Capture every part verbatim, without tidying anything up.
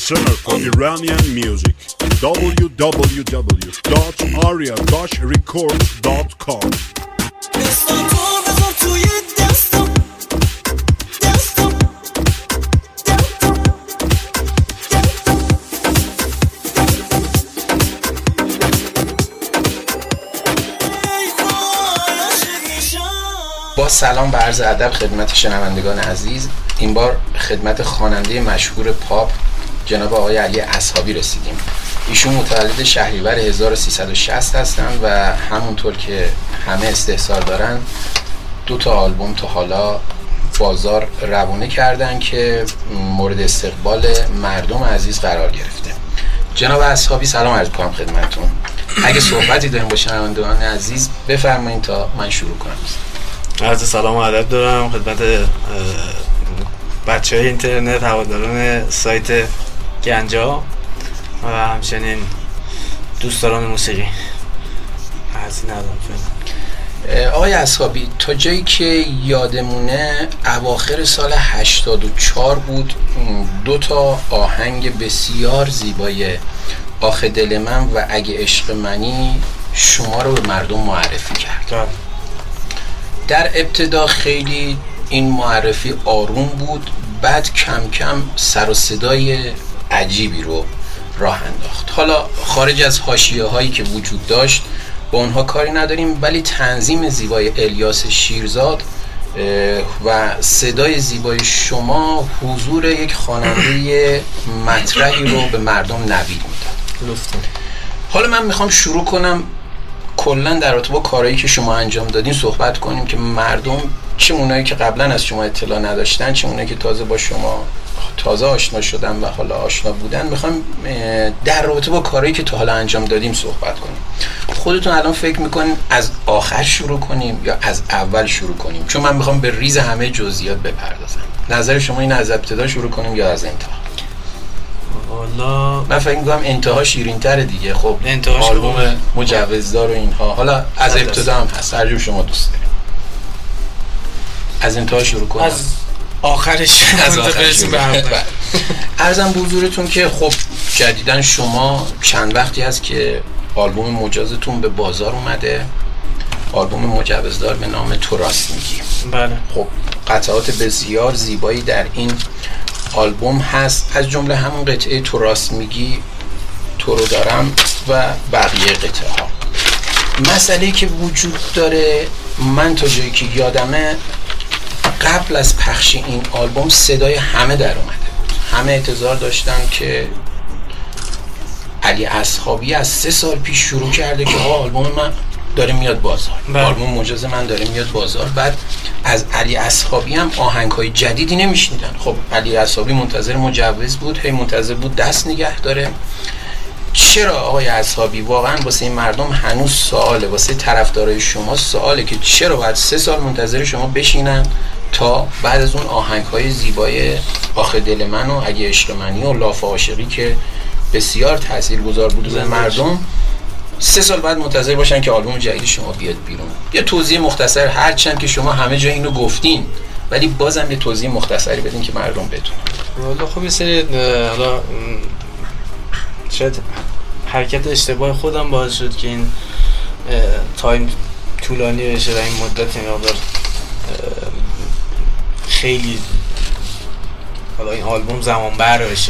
center for Iranian music. w w w dot aria dash records dot com. با سلام و عرض ادب خدمت شنوندگان عزیز. این بار خدمت خواننده مشهور پاپ جناب آقای علی اصحابی رسیدیم. ایشون متولد شهریور هزار و سیصد و شصت هستن و همونطور که همه استحضار دارن دو تا آلبوم تا حالا بازار روونه کردن که مورد استقبال مردم عزیز قرار گرفته. جناب اصحابی سلام عرض می‌کنم خدمتتون. اگه صحبتی داریم با شنوندگان عزیز بفرمایید تا من شروع کنم. عرض سلام و ادب دارم خدمت بچه های اینترنت، هواداران سایت گنجا و همچنین دوستداران موسیقی. عرضی ندارم فعلا. آقای اصحابی، تا جایی که یادمونه اواخر سال هشتاد و چهار بود دو تا آهنگ بسیار زیبای آخه دل من و اگه عشق منی شما رو به مردم معرفی کرد. در ابتدا خیلی این معرفی آروم بود، بعد کم کم سر و صدای عجیبی رو راه انداخت. حالا خارج از حاشیه هایی که وجود داشت با اونها کاری نداریم، ولی تنظیم زیبای الیاس شیرزاد و صدای زیبای شما حضور یک خواننده مطرحی رو به مردم نوید میداد. حالا من میخوام شروع کنم کلا در رابطه با کارهایی که شما انجام دادین صحبت کنیم که مردم، چه اونایی که قبلا از شما اطلاع نداشتن، چه اونایی که تازه با شما تازه آشنا شدن و حالا آشنا بودن، میخوام در رابطه با کارهایی که تا حالا انجام دادیم صحبت کنیم. خودتون الان فکر میکنین از آخر شروع کنیم یا از اول شروع کنیم؟ چون من میخوام به ریز همه جزئیات بپردازم. نظر شما این از ابتدا شروع کنیم یا از انتها؟ والا من فکر می‌کنم انتها شیرین‌تره دیگه. خب آلبوم مجوزدار و اینها، حالا از ابتدا هم هست، هر جور شما دوست دارید. از انتها شروع کنم؟ از آخرش از آخرش به اول. عرضم به حضورتون که خب جدیداً شما چند وقتی هست که آلبوم مجازتون به بازار اومده، آلبوم مجوزدار به نام تو راست میگی. بله. خب قطعات بسیار زیبایی در این آلبوم هست، از جمله همون قطعه تو راست میگی، تو رو دارم و بقیه قطعه ها. مسئله‌ای که وجود داره، من تا جایی که یادمه قبل از پخش این آلبوم صدای همه در اومده بود. همه انتظار داشتن که علی اصحابی از سه سال پیش شروع کرده که آلبوم من داره میاد بازار، آلبوم مجاز من داره میاد بازار. بعد از علی اصحابی هم آهنگ‌های جدیدی نمیشنیدن. خب علی اصحابی منتظر مجوز بود، هی منتظر بود دست نگه داره. چرا آقای اصحابی؟ واقعا واسه این مردم هنوز سواله، واسه طرفدارای شما سواله که چرا باید سه سال منتظر شما بشینن تا بعد از اون آهنگ‌های زیبای آخه دل من و اگه عشق منی و لاف عاشقی که بسیار تاثیرگذار بود به مردم، سه سال بعد منتظر باشن که آلبوم جدید شما بیاد بیرون. یه توضیح مختصر، هرچند که شما همه جا اینو گفتین ولی بازم یه توضیح مختصری بدین که مردم بدونن. والا خب یه سری حالا شاید حرکت اشتباه خودم باعث شد که این تایم طولانی بشه و این مدت این مقدار خیلی حالا این آلبوم زمان بر بشه.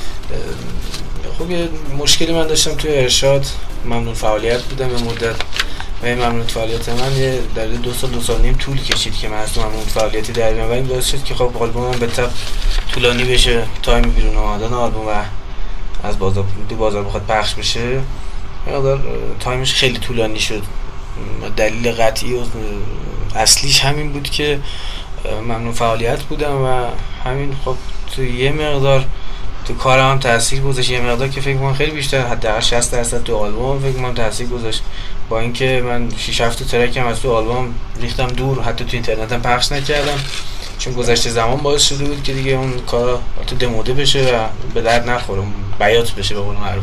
خب یه مشکلی من داشتم توی ارشاد، ممنون فعالیت بودم به مدت و این ممنون فعالیت من یه در دو سال دو سال نیم طول کشید که من از ممنون فعالیتی در بیام و این باعث شد که خب آلبومم به طب طولانی بشه، تایم بیرون آمدن آلبوم و از بازار دو بازار بخواد پخش بشه مقدار تایمش خیلی طولانی شد. دلیل قطعی و اصلیش همین بود که ممنون فعالیت بودم و همین خب تو یه مقدار تو کارم هم تاثیر گذاشت، یه مقدار که فکر کنم خیلی بیشتر، حداقل شصت درصد تو آلبوم فکر کنم تاثیر گذاشت. با اینکه من شش هفت ترک هم از تو آلبوم ریختم دور، حتی تو اینترنت هم پخش نکردم چون گذشته زمان باعث شده بود که دیگه اون کارا تو دموده بشه و به درد نخوره، بیات بشه به قول معروف.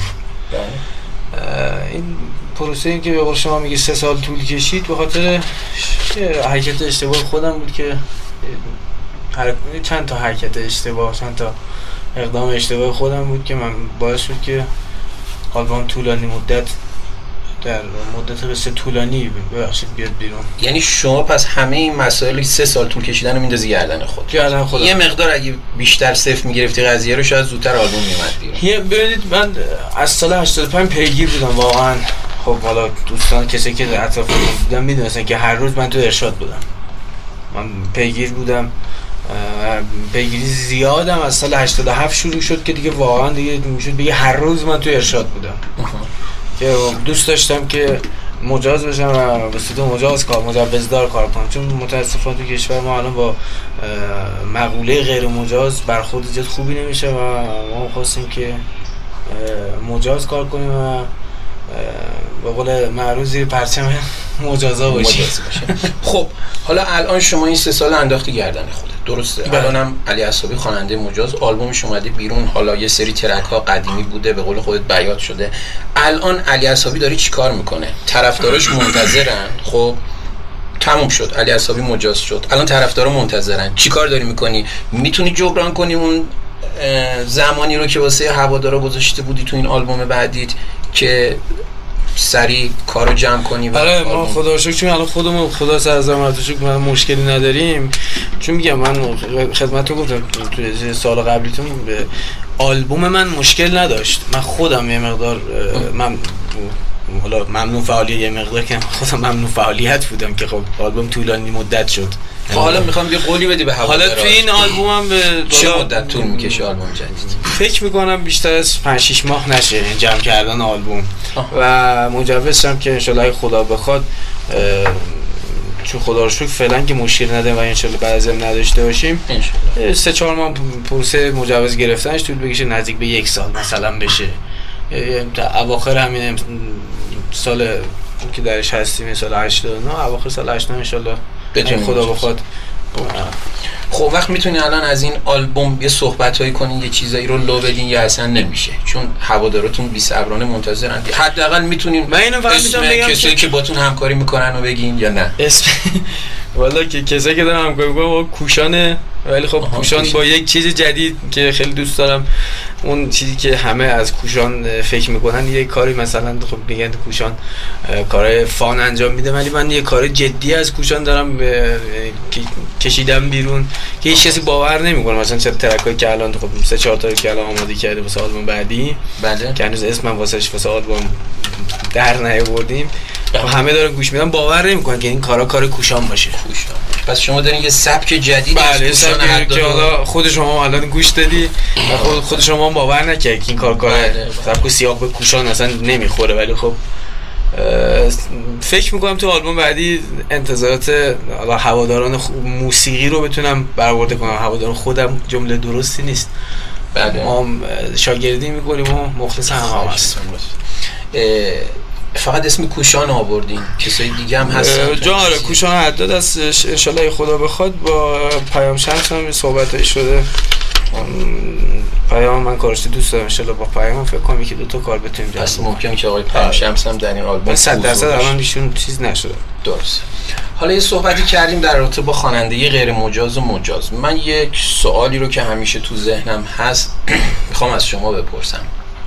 این پروسه این که به قول شما میگه سه سال طول کشید به خاطر حرکت اشتباه خودم بود که چند تا حرکت اشتباه، چند تا اقدام اشتباه خودم بود که من باعث شد که آلبوم طولانی مدت در مدت قصه طولانی ببخشید بیاد بیرون. یعنی شما پس همه این مسائل سه سال طول کشیدن رو میندازی گردن خود. گردن خودم. یه مقدار اگه بیشتر صفر میگرفتی قضیه رو شاید زودتر آلبوم میومد بیرون. یه ببینید من از سال هشتاد و پنج پیگیر بودم واقعا. خب حالا دوستان کسی که اطرافم بودن میدونستن که هر روز من تو ارشاد بودم. من پیگیر بودم. پیگیری زیادم از سال هشتاد و هفت شروع شد که دیگه واقعا دیگه میشد بگه هر روز من تو ارشاد بودم. که دوست داشتم که مجاز بشم و به صورت مجاز کار مجوزدار کار کنم، چون متاسفانه تو کشور ما الان با مقوله غیر مجاز برخورد زیاد خوبی نمیشه و ما خواستیم که مجاز کار کنیم و به قول معروف زیر پرچم مجازا باشیم. خب حالا الان شما این سه سال انداختی گردن خودت، درسته؟ الانم علی عصابی خواننده مجاز، آلبومش اومده بیرون، حالا یه سری ترک ها قدیمی بوده به قول خودت بیات شده. الان علی عصابی داره چیکار میکنه؟ طرفداراش منتظرن. خب تموم شد، علی عصابی مجاز شد، الان طرفدارا منتظرن. چیکار داری میکنی؟ میتونی جبران کنی اون زمانی رو که واسه هوادارا گذاشته بودی تو این آلبوم بعدیت که سریع کارو جمع کنی؟ آره ما خدا رو شکر چون الان خودمون خدا سرزمت شکر من مشکلی نداریم، چون میگم من خدمتتون گفتم تو سال قبلیتون آلبوم من مشکل نداشت. من خودم یه مقدار من حالا ممنون فعالیت یه مقدار که خودم ممنون فعالیت بودم که خب آلبوم طولانی مدت شد. حالا میخوام یه قولی بدی به هوادارا. حالا تو این آلبومم به چه مدت طول میکشه آلبوم جدید؟ فکر میکنم بیشتر از پنج شش ماه نشه جمع کردن آلبوم. آه. و مجوزم که انشالله خدا بخواد چون خدا رو شکر فعلا که مشکل نداریم و انشالله بعد از این نداشته باشیم انشالله سه چهار ماه پروسه مجوز گرفتنش طول بکشه، نزدیک به یک سال مثلا بشه. تا اواخر همین سال که درش هستیم سال هشتاد و نه اواخر سال هشتاد و نه انشالله خدا بخواد. خب وقت میتونی الان از این آلبوم یه صحبتایی کنین، یه چیزایی رو لو بدین یا اصلا نمیشه چون هوادارتون بی‌صبرانه منتظرن؟ حداقل میتونین من اینو فقط میتونم بگم کسایی که باتون همکاری میکنن رو بگین یا نه؟ اسم والا که کسایی که دارن همکاری میکنن با کوشانه، ولی خب کوشان, کوشان با یک چیز جدید که خیلی دوست دارم، اون چیزی که همه از کوشان فکر میکنن یه کاری مثلا خب میگن کوشان کارهای فان انجام میده، ولی من یه کار جدی از کوشان دارم کشیدم بیرون که هیچ کسی باور نمیکنه. مثلا چه ترکایی که الان خب سه چهار تا که الان آماده کرده واسه آلبوم بعدی، بله که هنوز اسمم واسش واسه آلبوم در نیاوردیم، همه دارن گوش میدن باور نمیکنن که این کارا کار کوشان باشه. کوشان. پس شما دارین یه سبک جدید بله سبکی که حالا خود شما الان گوش دادی و خود خود شما باور نکرد که این کار کار سبک سیاه به کوشان اصلا نمیخوره، ولی خب فکر میکنم تو آلبوم بعدی انتظارات هواداران موسیقی رو بتونم برآورده کنم. هواداران خودم جمله درستی نیست، بله ما شاگردی میکنیم و مخلص هم هم هستیم. فقط اسم کوشان آوردین، کسای دیگه هم هستن جا؟ آره کوشان حداد است انشالله خدا بخواد. با پیام شمس هم صحبتایی شده، پیام من کارش دوست دارم، انشالله با پیام فکر کنم یکی دو تا کار بتونیم جمع کنیم. ممکنه که آقای پیام شمس هم در این آلبوم صد درصد الان ایشون چیز نشده. درست. حالا یه صحبتی کردیم در رابطه با خوانندگی غیر مجاز و مجاز. من یک سوالی رو که همیشه تو ذهنم هست میخوام از شما بپرسم.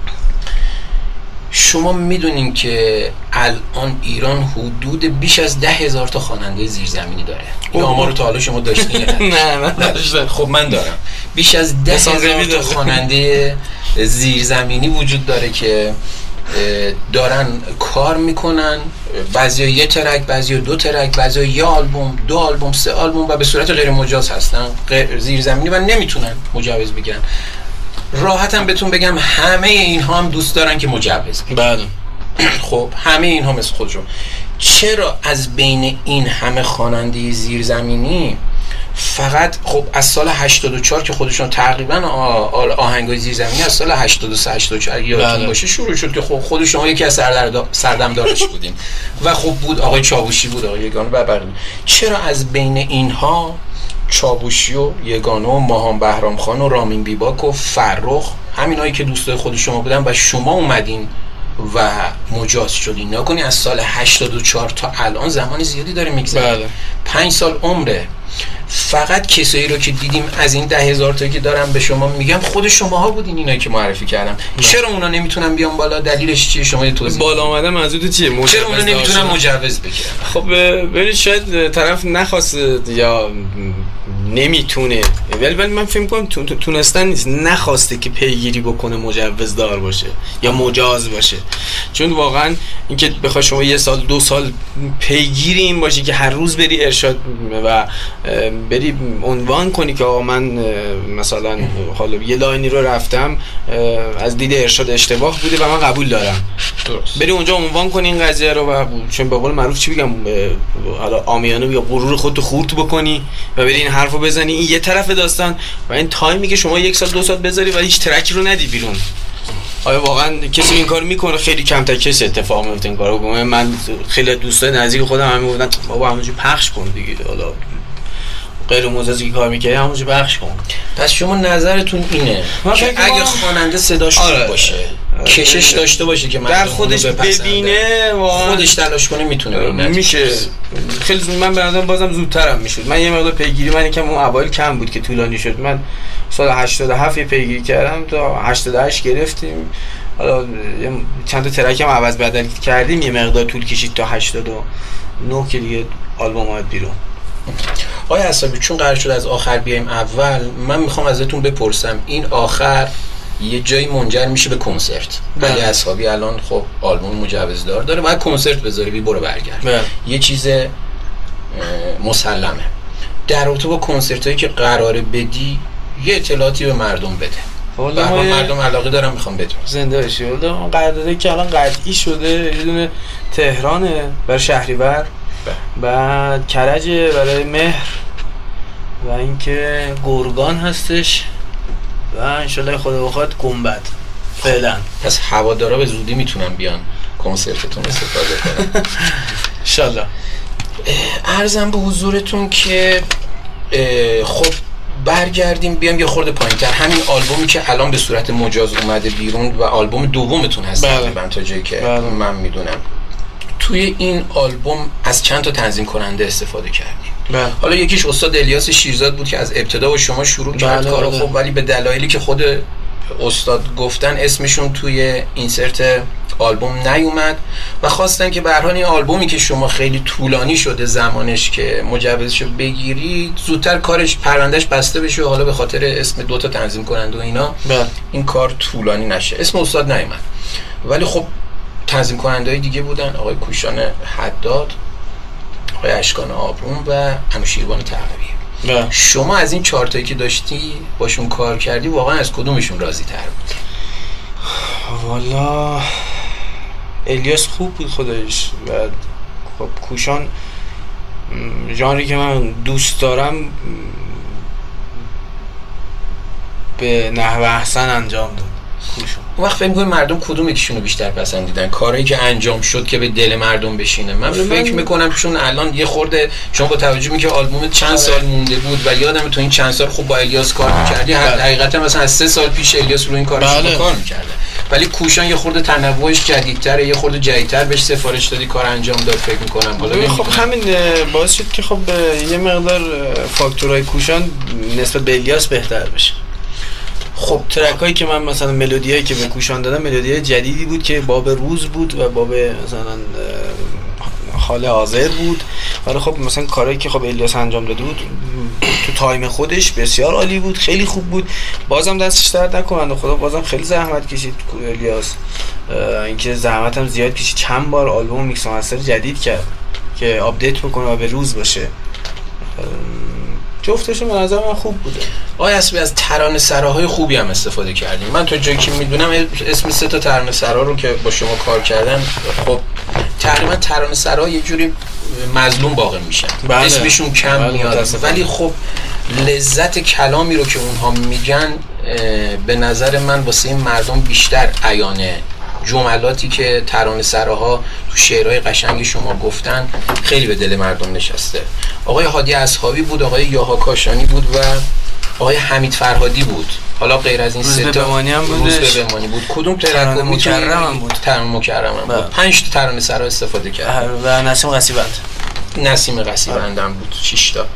شما میدونین که الان ایران حدود بیش از ده هزار تا خواننده زیرزمینی داره. این آمار رو تا حالا شما داشتین؟ نه من نداشتم. خب من دارم. بیش از ده هزار تا خواننده زیرزمینی وجود داره که دارن کار میکنن، بعضیا یه ترک، بعضیا دو ترک، بعضیا یه آلبوم، دو آلبوم، سه آلبوم و به صورت غیر مجاز هستن، زیرزمینی و نمیتونن مجوز بگیرن. راحتم بهتون بگم همه اینها هم دوست دارن که مجوز بگیرن. بله. خب همه اینها مثل خودشون. چرا از بین این همه خواننده زیرزمینی فقط خب از سال هشتاد و چهار که خودشون تقریبا آهنگای زیرزمینی از سال هشتاد و سه هشتاد و چهار یادتون باشه شروع شد که خب خود شما یکی از سردمدارش بودین و خب بود آقای چاوشی بود، آقای یگانه و بقیه. چرا از بین اینها چاوشی و یگانه و ماهان بهرام خان و رامین بیباک و فرخ همینایی که دوستای خود شما بودن و شما اومدین و مجاز شدین؟ نکنی از سال هشتاد و چهار تا الان زمان زیادی داره میگذره. بله. پنج سال عمره. فقط کسایی رو که دیدیم از این ده هزار تا که دارم به شما میگم خود شماها بودین اینایی که معرفی کردم. چرا اونا نمیتونن بیان بالا؟ دلیلش چیه؟ شما یه توضیح بالا اومدن منظورت چیه؟ چرا اونا نمیتونن مجوز بگیرن؟ خب ببین شاید طرف نخواسته یا نمیتونه، ولی ولی من فکر می‌کنم تونستن نیست، نخواسته که پیگیری بکنه مجوز دار باشه یا مجاز باشه. چون واقعا اینکه بخوای شما یه سال دو سال پیگیری این باشی که هر روز بری ارشاد و بری عنوان کنی که آقا من مثلا حالا یه لاینی رو رفتم از دید ارشاد اشتباه بوده و من قبول دارم، درست. بری اونجا عنوان کنی این قضیه رو و چون به قول معروف چی بگم، حالا عامیانه یا غرور خودتو خورد بکنی و بری این حرفو بزنی، این یه طرف داستان. و این تایمی که شما یک سال دو سال بذاری و هیچ ترکی رو ندی بیرون، آیا واقعا کسی این کار میکنه؟ خیلی کم تا کسی اتفاق میفته این کارو بکنه. من خیلی دوستای نزدیک خودم هم میگفتن بابا همونجوری پخش کن دیگه، حالا غیر مجازی کار میکنی همونجوری پخش کن. پس شما نظرتون اینه که اگه خواننده صداش خوب باشه، کشش داشته باشه که در خودش ببینه، خودش تلاش کنه، میتونه میشه. خیلی زود من به نظرم بازم زودترم میشد. من یه مقدار پیگیری من یکم اون اوایل کم بود که طولانی شد. من سال هشتاد و هفت پیگیری کردم تا هشتاد و هشت گرفتیم. حالا چند تا ترک هم عوض بدل کردیم، یه مقدار طول کشید تا هشتاد و نه که دیگه آلبوم اومد بیرون. آقای عصابی چون قرار شد از آخر بیایم اول، من میخوام ازتون بپرسم این آخر یه جایی منجر میشه به کنسرت. علی اصحابی الان خب آلبوم مجوزدار داره، باید کنسرت بذاره، بی برو برگرد. بله. یه چیز مسلمه. در رابطه با کنسرت هایی که قراره بدی یه اطلاعاتی به مردم بده. والا ما مردم علاقه دارم میخوام بدونم. زنده باشی. والا اون قراردادی که الان قطعی شده، یه دونه تهرانه برای شهریور، بعد کرجه برای مهر و اینکه گرگان هستش و انشالله خدا بخواد گنبد. فعلا پس هوادارا به زودی میتونن بیان کنسرتتون استفاده کنن انشالله. عرضم به حضورتون که خب برگردیم بیام یه خورده پایین‌تر. همین آلبومی که الان به صورت مجاز اومده بیرون و آلبوم دومتون هست تقریبا تا جایی که بله. من میدونم، توی این آلبوم از چند تا تنظیم کننده استفاده کردیم. بله. حالا یکیش استاد الیاس شیرزاد بود که از ابتدا با شما شروع کرد بله کارو بله. خب ولی به دلایلی که خود استاد گفتن اسمشون توی اینسرت آلبوم نیومد و خواستن که به هر حال این آلبومی که شما خیلی طولانی شده زمانش که مجوزشو بگیری زودتر کارش پروندهش بسته بشه و حالا به خاطر اسم دوتا تنظیم کننده و اینا بله. این کار طولانی نشه. اسم استاد نیومد ولی خب تنظیم کننده های دیگه بودن، آقای کوشان حداد، آقای اشکان آبروم و انوشیروان تقویه. شما از این چهار تایی که داشتی باشون کار کردی واقعا از کدومشون راضی تر بود؟ والا الیاس خوب بود خودش و خب کوشان ژانری که من دوست دارم به نحو احسن انجام داد. اون وقت فکر می‌کنم مردم کدوم یکیشونو بیشتر پسندیدن؟ کاری که انجام شد که به دل مردم بشینه؟ من فکر می‌کنم چون الان یه خورده شما با توجه می که آلبوم چند سال مونده بود و یادم تو این چند سال خوب با الیاس کار می‌کردی، حقیقتا مثلا از سه سال پیش الیاس رو این کارش رو کار می‌کرده، ولی کوشان یه خورده تنوعش جدیدتره، یه خورده جدیدتر بهش سفارش دادی کار انجام داد فکر می‌کنم. حالا خب همین باعث شد که خب یه مقدار فاکتورهای کوشان نسبت به الیاس بهتر بشه. خب ترکایی که من مثلا ملودیایی که به کوشان دادم ملودیای جدیدی بود که باب روز بود و باب مثلا حال حاضر بود، ولی خب مثلا کارهایی که خب الیاس انجام داده بود تو تایم خودش بسیار عالی بود، خیلی خوب بود. بازم دستش درد نکنه خدا، بازم خیلی زحمت کشید الیاس، اینکه زحمت هم زیاد کشید، چند بار آلبوم میکس و مستر جدید کرد که آپدیت بکنه و به روز باشه. جفتشون به نظر من خوب بوده. آقای اسبی از ترانه سراهای خوبی هم استفاده کردیم. من تا جایی که میدونم اسم سه تا ترانه سرا رو که با شما کار کردن خب تقریبا ترانه سرا یه جوری مظلوم باقی میشن، بله. اسمشون کم بله. میاد، ولی خب لذت کلامی رو که اونها میگن به نظر من واسه مردم بیشتر عیانه. جملاتی که ترانه سراها تو شعرهای قشنگ شما گفتن خیلی به دل مردم نشسته. آقای هادی اصحابی بود، آقای یاها کاشانی بود و آقای حمید فرهادی بود. حالا غیر از این سه تا بمانی هم بود، روز به بمانی بود. کدوم ترانه مکرم هم بود؟ ترانه مکرم هم بود. پنج تا ترانه سرا استفاده کرد و نسیم قصیبند نسیم قصیبند هم بود، شش تا.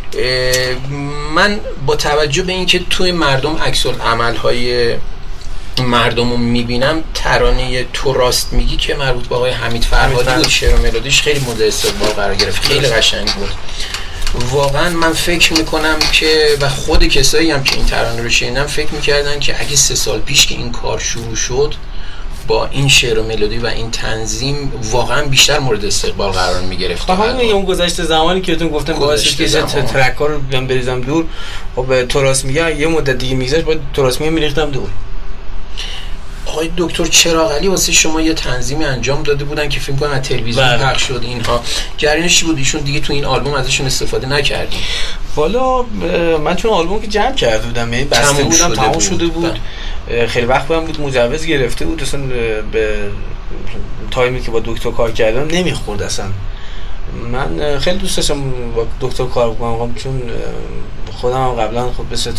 من با توجه به اینکه توی مردم عکس العمل‌های مردم رو میبینم، ترانه تو راست میگی که مربوط به آقای حمید فرهادی بود، شعر و ملودیش خیلی مورد استقبال قرار گرفت، خیلی قشنگ بود. واقعا من فکر میکنم که و خود کسایی هم که این ترانه رو شنیدن فکر میکردن که اگه سه سال پیش که این کار شروع شد با این شعر و ملودی و این تنظیم واقعا بیشتر مورد استقبال قرار میگرفت. خب همین اون گذشته زمانی که بهتون گفتم باعث شد که ترک ها رو بیام بریزم دور. خب تو راست میگه یه مدت دیگه میگذشت باید تو راست میگه میریختم دور. آقای دکتر چراغ علی واسه شما یه تنظیمی انجام داده بودن که فیلم کنم از تلویزیون پخش شد، اینها جریانش چی بود؟ ایشون دیگه تو این آلبوم ازشون استفاده نکردیم. والا من چون آلبوم که جمع کرده بودم، یعنی بسته بودم، تمام شده بود، خیلی وقت بودم بود مجوز گرفته بود، اصلا به تایمی که با دکتر کار کردم نمیخورد اصلا. من خیلی دوست داشتم با دکتر کار بکنم چون خودم هم قبلا خب به صورت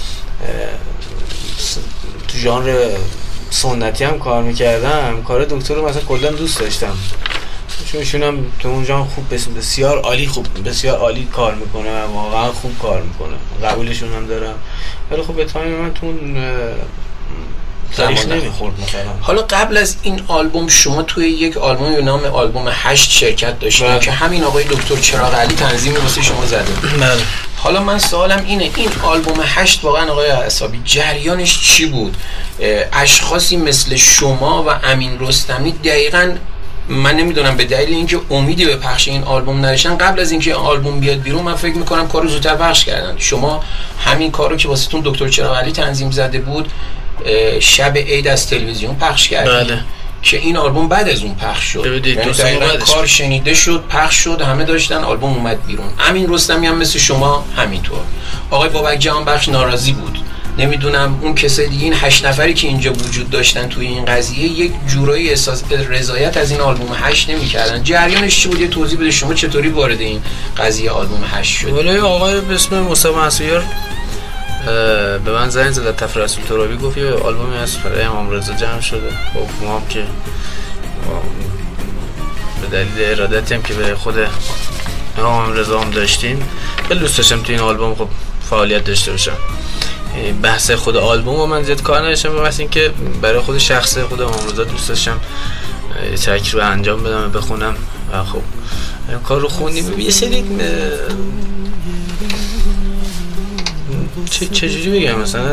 تو ژانر سنتی هم کار میکردم، کار دکتر رو مثلا کلا دوست داشتم چون ایشون هم تو اون ژانر خوب بسیار عالی خوب بسیار عالی کار میکنه و واقعا خوب کار میکنه، قبولشون هم دارم. ولی خب به تایم من تو اون تاریخ نمیخورد مثلا. حالا قبل از این آلبوم شما توی یک آلبوم به نام آلبوم هشت شرکت داشتین که همین آقای دکتر چراغ علی تنظیم واسه شما زده. بله. حالا من سوالم اینه، این آلبوم هشت واقعا آقای عصابی جریانش چی بود؟ اشخاصی مثل شما و امین رستمی دقیقاً من نمیدونم به دلیل اینکه امیدی به پخش این آلبوم نداشتن قبل از اینکه آلبوم بیاد بیرون، من فکر میکنم کارو زودتر پخش کردن. شما همین کارو که واسهتون دکتر چراغ علی تنظیم زده بود شب عید از تلویزیون پخش کردین. بله. که این آلبوم بعد از اون پخش شد، یعنی کار شنیده شد، پخش شد، همه داشتن، آلبوم اومد بیرون. امین رستمی هم مثل شما همینطور. آقای بابک جهانبخش ناراضی بود. نمیدونم اون کسای دیگه، این هشت نفری که اینجا وجود داشتن توی این قضیه یک جورایی احساس رضایت از این آلبوم هشت نمی‌کردن. جریانش چی بود؟ یه توضیح بده، شما چطوری وارد این قضیه آلبوم هشت شد؟ ولی آقای به اسم مصطفی مسیار به من زنگ زد، تفر رسول ترابی گفت یه آلبومی از برای امام رضا جمع شده. خب ما هم که به دلیل ارادتی هم که به خود امام رضا هم داشتیم خیلی دوست داشتم تو این آلبوم خب فعالیت داشته باشم. بحث خود آلبوم و من زیاد کار نداشتم، بحث این که برای خود شخص خود امام رضا دوست داشتم ترک رو انجام بدم و بخونم و خب این کار رو خوندیم. یه سری چه چجوری بگم، مثلا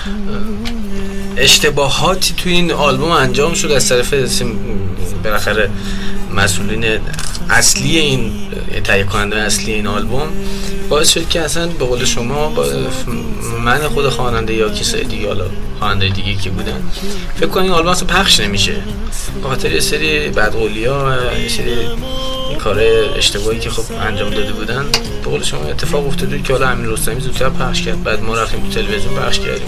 اشتباهاتی توی این آلبوم انجام شد از طرف بالاخره مسئولین اصلی این تهیه کننده اصلی این آلبوم، باعث شد که اصلا به قول شما با من خود خواننده یا کسای دیگه، حالا خواننده دیگه که بودن، فکر کنم این آلبوم اصلا پخش نمیشه به خاطر یه سری بدقولی‌ها و یه سری این کار اشتباهی که خب انجام داده بودن. به قول شما اتفاق افتاد که حالا امین رستمی زودتر پخش کرد، بعد ما رفتیم تو تلویزیون پخش کردیم.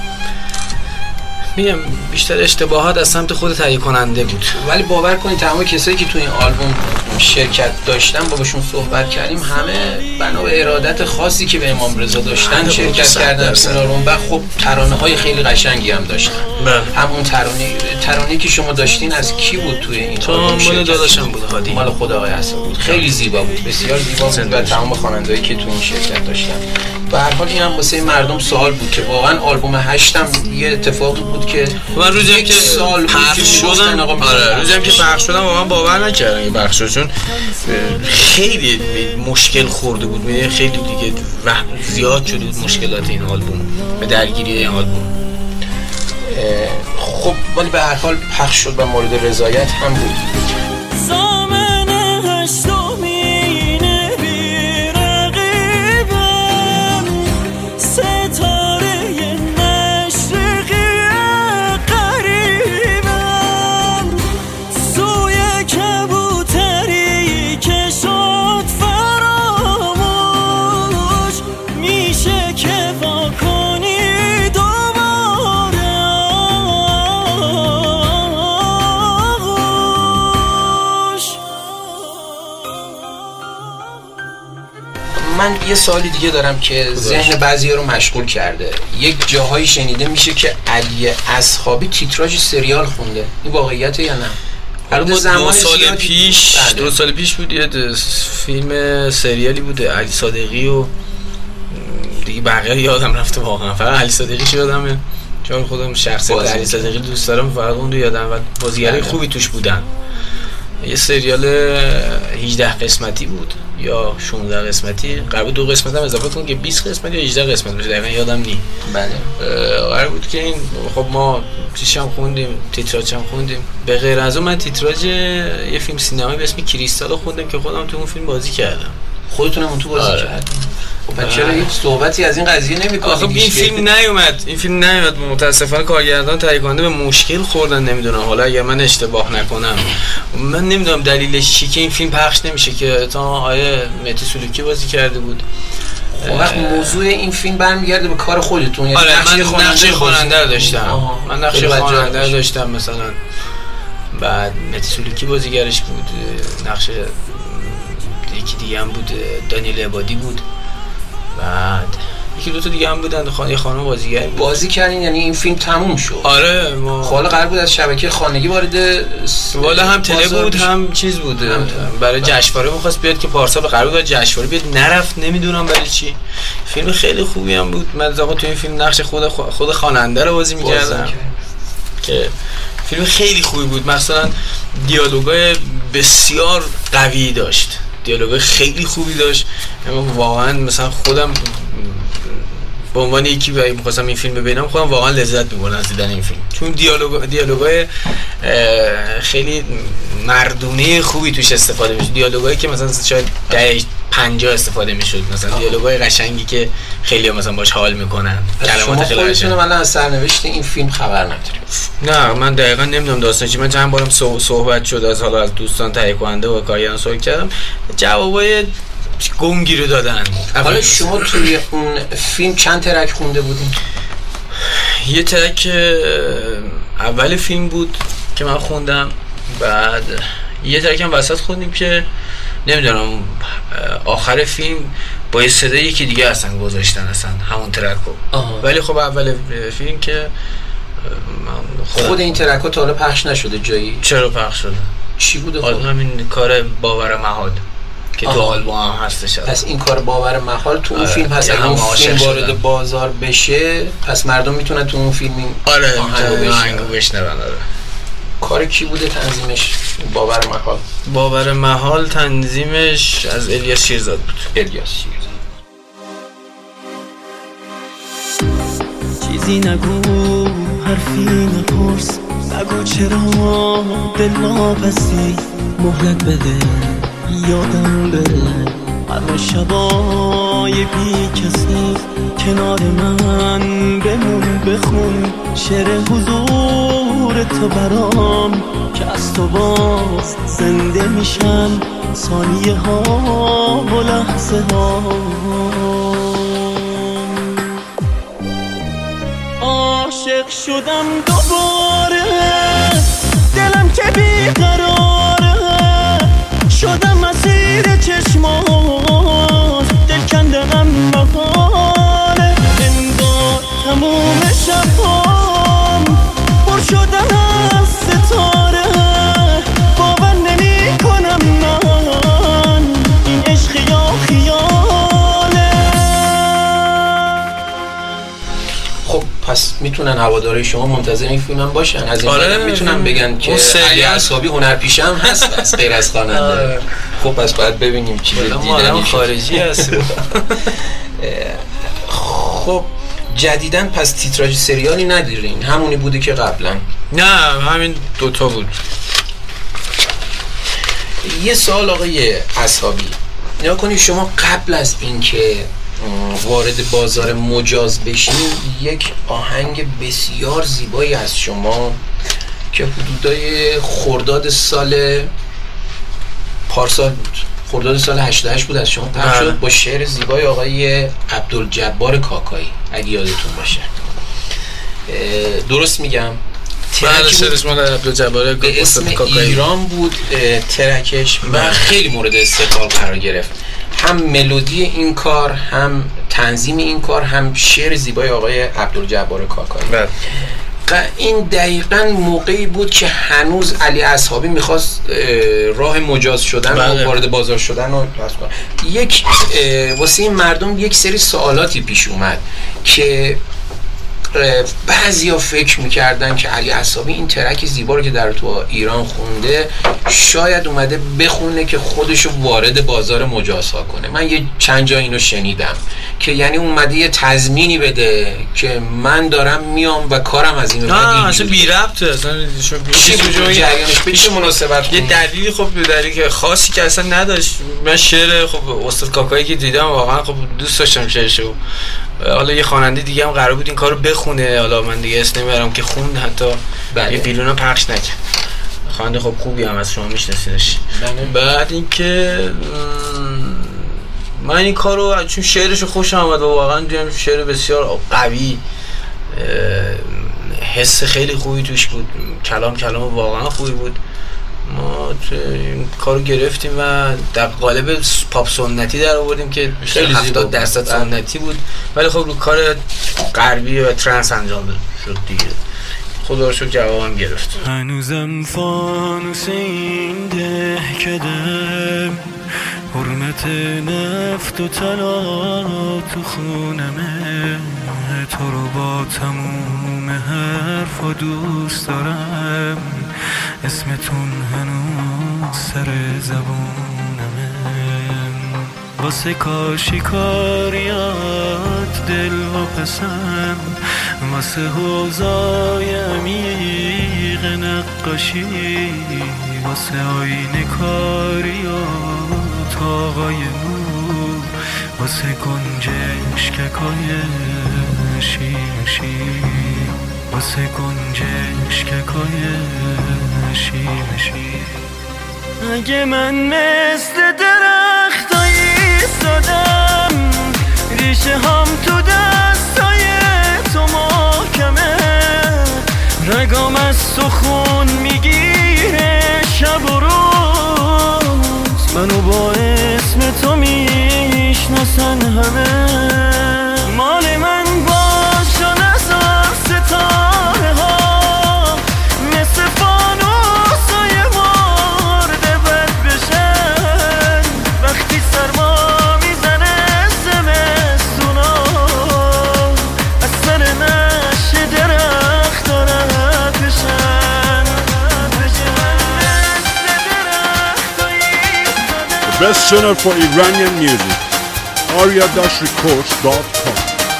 میگم بیشتر اشتباهات از سمت خود تهیه کننده بود. ولی باور کنید تمام کسایی که تو این آلبوم شرکت داشتن با باشون صحبت کردیم، همه بنا به ارادت خاصی که به امام رضا داشتن شرکت کردن تو این آلبوم و خب ترانه‌های خیلی قشنگی هم داشتن. همون ترانه ترانه‌ای که شما داشتین از کی بود توی این آلبوم؟ مال داداشم بود، هادی. مال خود آقای حسن بود. خیلی زیبا بود، بسیار زیبا بود و تمام خواننده‌ای که تو این شرکت داشتن. به هر حال این هم واسه مردم سوال بود که واقعا آلبوم هشت هم یه اتفاقی بود که من روزی که سال پخش شدم، آره روزی که پخش شدم واقعا باور نکردم این پخش شد، چون خیلی مشکل خورده بود، میگه خیلی دیگه وقت زیاد شده بود مشکلات این آلبوم به درگیری این آلبوم. خب ولی به هر حال پخش شد و مورد رضایت هم بود. من یه سوالی دیگه دارم که ذهن بعضی‌ها رو مشغول کرده. یک جاهایی شنیده میشه که علی اصحابی تیتراژ سریال خونده. این واقعیته یا نه؟ حالا دو سال پیش دو سال پیش بود یه فیلم سریالی بوده علی صادقی و دیگه بقیه یادم رفته واقعا، فقط علی صادقیش یادمه چون خودم شخصیت علی صادقی دوست دارم، فقط اون رو یادم و بازیگرای خوبی توش بودن. یه سریال هجده قسمتی بود یا شانزده قسمتی، قرار دو قسمت هم اضافه کن که بیست قسمت یا هجده قسمت باشه، دقیقا یادم نی. بله قرار بود که این خب ما چیش هم خوندیم، تیتراژ هم خوندیم. به غیر از اون من تیتراژ یه فیلم سینمایی به اسم کریستال خوندم که خودم تو اون فیلم بازی کردم. خودتونم اون تو بازی آره. کردم. خب چرا هیچ صحبتی از این قضیه نمی‌کنید؟ خب این فیلم نیومد، این فیلم نیومد متاسفانه کارگردان تهیه کننده به مشکل خوردن، نمیدونم حالا اگر من اشتباه نکنم، من نمیدونم دلیلش چیه که این فیلم پخش نمیشه که تا آیه مهدی سلوکی بازی کرده بود. خب وقت موضوع این فیلم برمیگرده به کار خودتون، یعنی آره نقش من نقش خواننده رو داشتم. آها. من نقش خواننده رو داشتم مثلا، بعد مهدی سلوکی بازیگرش بود، نقش یکی دیگه هم بود دانیل عبادی بود، بعد یکی دو تا دیگه هم بودن، خانه خانم بازیگر بود. بازی کردین یعنی این فیلم تموم شد؟ آره ما حالا قرار بود از شبکه خانگی وارد والا هم تله بود بشه. هم چیز بود، هم برای جشنواره می‌خواست بیاد که پارسال قرار بود جشنواره بیاد، نرفت، نمیدونم برای چی. فیلم خیلی خوبی هم بود. من واقعا تو این فیلم نقش خود خود خواننده رو بازی می‌کردم که فیلم خیلی خوبی بود، مثلا دیالوگای بسیار قوی داشت، دیالوگای خیلی خوبی داشت. اما واقعا مثلا خودم به عنوان یکی می‌خواستم این فیلم ببینم، خودم واقعا لذت می‌بردم از دیدن این فیلم، چون دیالوگ دیالوگای خیلی مردونه خوبی توش استفاده میشه، دیالوگایی که مثلا شاید دهه پنجاه استفاده میشد، مثلا دیالوگای قشنگی که خیلی مثلا باش حال میکنن، کلمات خیلی قشنگ. من از سرنوشت این فیلم خبر ندارم. نه من دقیقاً نمیدونم داستان چی. من چند بارم صحبت شد از حالا از دوستان تهیه کننده و کارگردان سوال کردم، جوابای گنگی رو دادن. حالا شما توی اون فیلم چند ترک خونده بودین؟ یه ترک اول فیلم بود که من خوندم، بعد یه ترک هم وسط خوندیم که نمیدونم آخر فیلم با یه صدای یکی دیگه اصلا گذاشتن اصلا همون ترک رو. ولی خب اول فیلم که خود, خود این ترک ها تا حالا پخش نشده جایی؟ چرا پخش شده؟ چی بوده خب؟ همین کار باور محال که تو آلبوم هم هستش. پس این کار باور محال تو اون فیلم هست، اگه اون فیلم وارد بازار بشه پس مردم میتونن تو اون فیلم این آره آهنگو بشنون. آره کار کی بوده تنظیمش باور محال؟ باور محال تنظیمش از الیاس شیرزاد بود. الیاس شیرزاد. چیزی نگو حرفی نپرس، نگو چرا دل واپسی، مهلت بده یادم بره هر شبای بی کسی کنار من بمون، بخون شعر حضور تو برام که از تو باز زنده میشن ثانیه ها و لحظه ها. عاشق شدم دوباره، دلم که بیقراره، شدم اسیر چشمات، دل کنده غم محاله، انگار تموم شبام پر شدن از ستاره، باور نمی کنم من این عشق یا خیاله. خب پس میتونن هواداری شما منتظر این فیلم هم باشن، از این آره میتونن بگن که علی اصحابی هنرپیشه هم هست از غیر از خواننده. آره. خب پس باید ببینیم چی دیدنی خارجی هست. خب جدیدن پس تیتراژ سریالی ندیرین، همونی بوده که قبلا؟ نه همین دوتا بود. یه سوال آقای اصحابی، نگاه کنید شما قبل از اینکه وارد بازار مجاز بشین یک آهنگ بسیار زیبایی از شما که حدودای خرداد سال پارسال بود، خرداد سال هشتاد و هشت بود، از شما پخش شد با شعر زیبای آقای عبدالجبار کاکایی اگه یادتون باشه. درست میگم؟ ترکی بود به اسم ایران بود ترکش و خیلی مورد استقبال قرار گرفت، هم ملودی این کار، هم تنظیم این کار، هم شعر زیبای آقای عبدالجبار کاکایی. این دقیقاً موقعی بود که هنوز علی اصحابی میخواست راه مجاز شدن و وارد بازار شدن رو پس کنه. یک واسه این مردم یک سری سوالاتی پیش اومد که بعضیا فکر میکردن که علی اصحابی این ترک زیبا رو که در تو ایران خونده شاید اومده بخونه که خودشو وارد بازار مجازها کنه. من یه چند جا اینو شنیدم که یعنی اومده یه تضمینی بده که من دارم میام و کارم از این نه اصلا بی ربطه، اصلا چی بود جریانش به چه مناسبت؟ یه دلیلی خب دلیلی که خاصی که اصلا نداشت. من شعر خب استاد کاکایی که دیدم واقعا خب دوست داشتم شعرشو. حالا یه خواننده دیگه هم قرار بود این کارو بخونه، حالا من دیگه اسم نمیبرم که خوند، حتی بله. یه بیرون پخش نکرد. خواننده خب خوبی هم از شما میشناسینش. بله. بعد اینکه من این کارو چون شعرشو خوشم اومد و واقعا دیدم شعر بسیار قوی، حس خیلی خوبی توش بود، کلام کلام واقعا خوبی بود. ما این کارو گرفتیم و در قالب پاپ سنتی در آوردیم که هفتاد درصد سنتی بود، ولی خب رو کار غربی و ترنس انجام شد دیگه. خدا رو شکر جوابم گرفت. هنوزم فانوس این ده کدم، حرمت نفت و طلا تو خونمه، تو رو با تموم حرف و دوست دارم، اسمتون هنوز سر زبونمه، واسه کاشی کاریات دل و پسم، واسه حوزای عمیق نقاشی، واسه آینه کاریات آقای نور، واسه گنجش ککای شیمشی، واسه گنجش ککای شیمشی. اگه من مثل درختای ایستادم، ریشه هم تو دستای تو محکمه، رگام از تو خون میگیره شب و روز، منو با اسم تو میشناسن همه، مال من باش و نزار ستاره ها، مثل فانوسای مرده بد بشن، وقتی سرما میزنه زمستونا، از سر نشه درخت دارد بشن. The best channel for Iranian music, aria dash records dot com.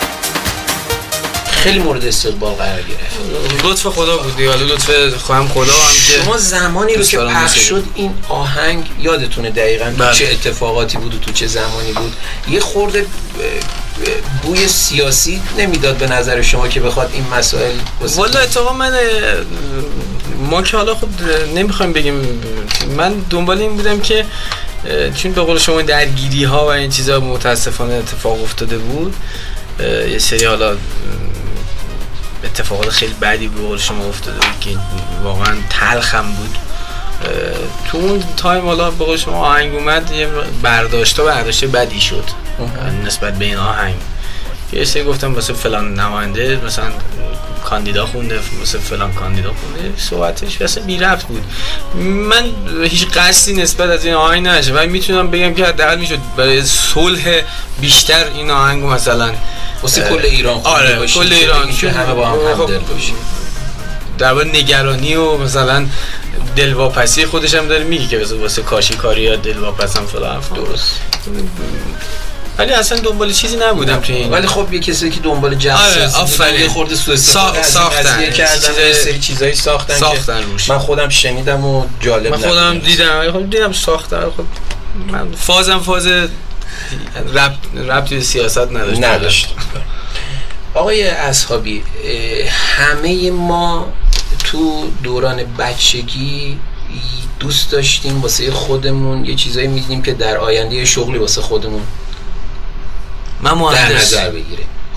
خیلی مورد استقبال قرار گرفت. لطف خدا بود دیگه، لطف خواهم خدا هم که شما زمانی رو که پخش شد این آهنگ یادتونه دقیقاً بله. چه اتفاقاتی بود و تو چه زمانی بود؟ یه خورده بوی سیاسی نمیداد به نظر شما که بخواد این مسائل؟ والا اتفاقا من ما که حالا خب نمیخوایم بگیم، من دنبال این بودم که چون به قول شما درگیری ها و این چیزا متاسفانه اتفاق افتاده بود، یه سری حالا اتفاقات خیلی بدی به قول شما افتاده بود که واقعا تلخم بود. تو اون تایم حالا به قول شما آهنگ اومد یه برداشته برداشته بدی شد نسبت به این آهنگ، یه سری گفتم واسه فلان نماینده مثلا کاندیدا خونده، واسه فلان کاندیدا خونده، صحبتش واسه بی ربط بود. من هیچ قصدی نسبت از این آهنگ نداشتم، ولی میتونم بگم که حداقل میشد برای صلح بیشتر این آهنگو مثلا واسه کل ایران خونده آره باشه، کل ایران که همه با هم همدل باشیم. در واقع نگرانی و مثلا دلواپسی خودش هم داره میگه که واسه کاشی کاری یا دلواپسم فلان درست، ولی اصلا دنبال چیزی نبودم تو این. ولی خب یه کسی که دنبال جاسوسی آره یه خورده سوء استفاده از این قضیه کردن، یه سری چیزایی ساختن, ساختن که روش. من خودم شنیدم و جالب من خودم دیدم، خب دیدم ساختن. خب من فازم فاز ربط ربطی به سیاست نداشت. نداشت. آقای اصحابی، همه ما تو دوران بچگی دوست داشتیم واسه خودمون یه چیزایی می‌دیدیم که در آینده شغلی واسه خودمون من مهندس در نظر بگیره.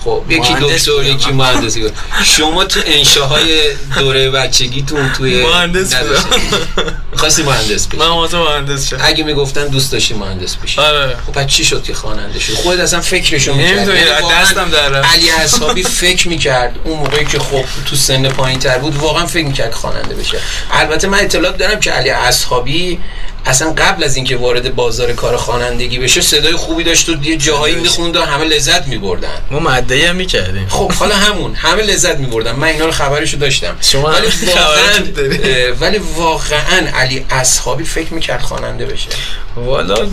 خب یکی دکتر یکی مهندسی بود. شما تو انشاهای دوره بچگیتون توی مهندس بودم. خواستی مهندس بشی؟ من واسه مهندس شدم. اگه میگفتن دوست داشتی مهندس بشی. آره. خب بعد چی شد که خواننده شد؟ خودت اصلا فکرشو می‌کردی. نمی‌دونی دستم در رفت. علی اصحابی فکر می‌کرد اون موقعی که خب تو سن پایین‌تر بود واقعا فکر می‌کرد خواننده بشه. البته من اطلاعات دارم که علی اصحابی اصلا قبل از اینکه وارد بازار کار خوانندگی بشه صدای خوبی داشت و یه جاهایی می‌خوند و همه لذت می‌بردن. ما مدعی هم می‌کردیم. خب حالا همون همه لذت می‌بردن. من اینا رو خبرشو داشتم. شما ولی واقعا ولی واقعا علی اصحابی فکر می‌کرد خواننده بشه. والا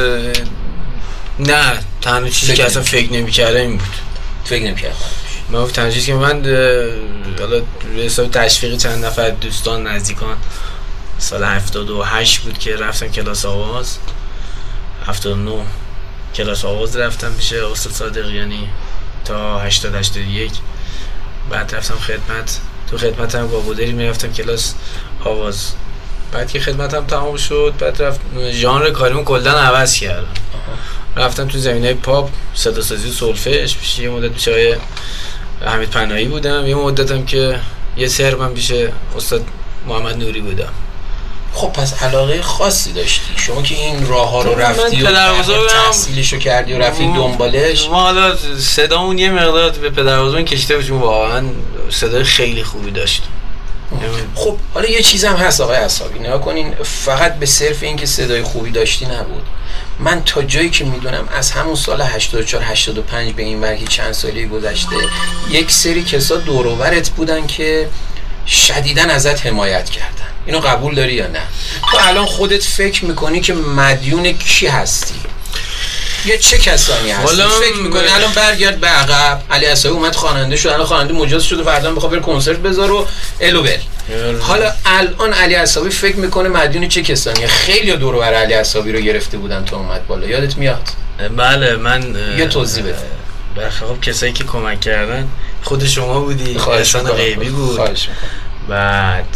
نه تنها چیزی که اصلا فکر نمی‌کردم این بود. فکر نمی‌کردم. من تنها چیزی که من حالا به حساب تشویق چند نفر دوستان نزدیکان سال هفتاد و هشت بود که رفتم کلاس آواز. هفتاد و نه کلاس آواز رفتم پیش استاد صادقیانی تا هشتاد هشتاد و یک. بعد رفتم خدمت. تو خدمتم با بودری میرفتم کلاس آواز. بعد که خدمتم تمام شد بعد رفت ژانر کاریمو کلا عوض کردم. رفتم تو زمینه پاپ، صدا سازی و سولفژ. پیش یه مدت پیش آقای حمید پناهی بودم. یه مدتم که یه سرمم پیش استاد محمد نوری بودم. خب پس علاقه خاصی داشتی شما که این راه ها رو رفتی و تحصیلشو کردی و رفتی دنبالش. ما حالا صدامون یه مقدار به پدربزرگمون کشیده بودیم، واقعا صدای خیلی خوبی داشت. خب حالا یه چیزم هست آقای اصحابی، نگاه کنین فقط به صرف این که صدای خوبی داشتی نبود. من تا جایی که میدونم از همون سال هشتاد و چهار هشتاد و پنج به این ور که چند سالی گذشته یک سری کسا دور و برت بودن که شدیداً ازت حمایت کردن. اینو قبول داری یا نه؟ تو الان خودت فکر میکنی که مدیون کی هستی؟ یا چه کسانی هستی؟ فکر میکنی الان برگرد به عقب، علی اصحابی اومد خواننده شد، الان خواننده مجاز شد و فردا میخواد بره کنسرت بذاره و الو بل. حالا الان علی اصحابی فکر میکنه مدیون چه کسانی؟ خیلی دور و بر علی اصحابی رو گرفته بودن تو اومد بالا، یادت میاد؟ بله من یه توضیح بده. برخلاف کسایی که کمک کردن خود شما بودی، احسان غیبی بود، بعد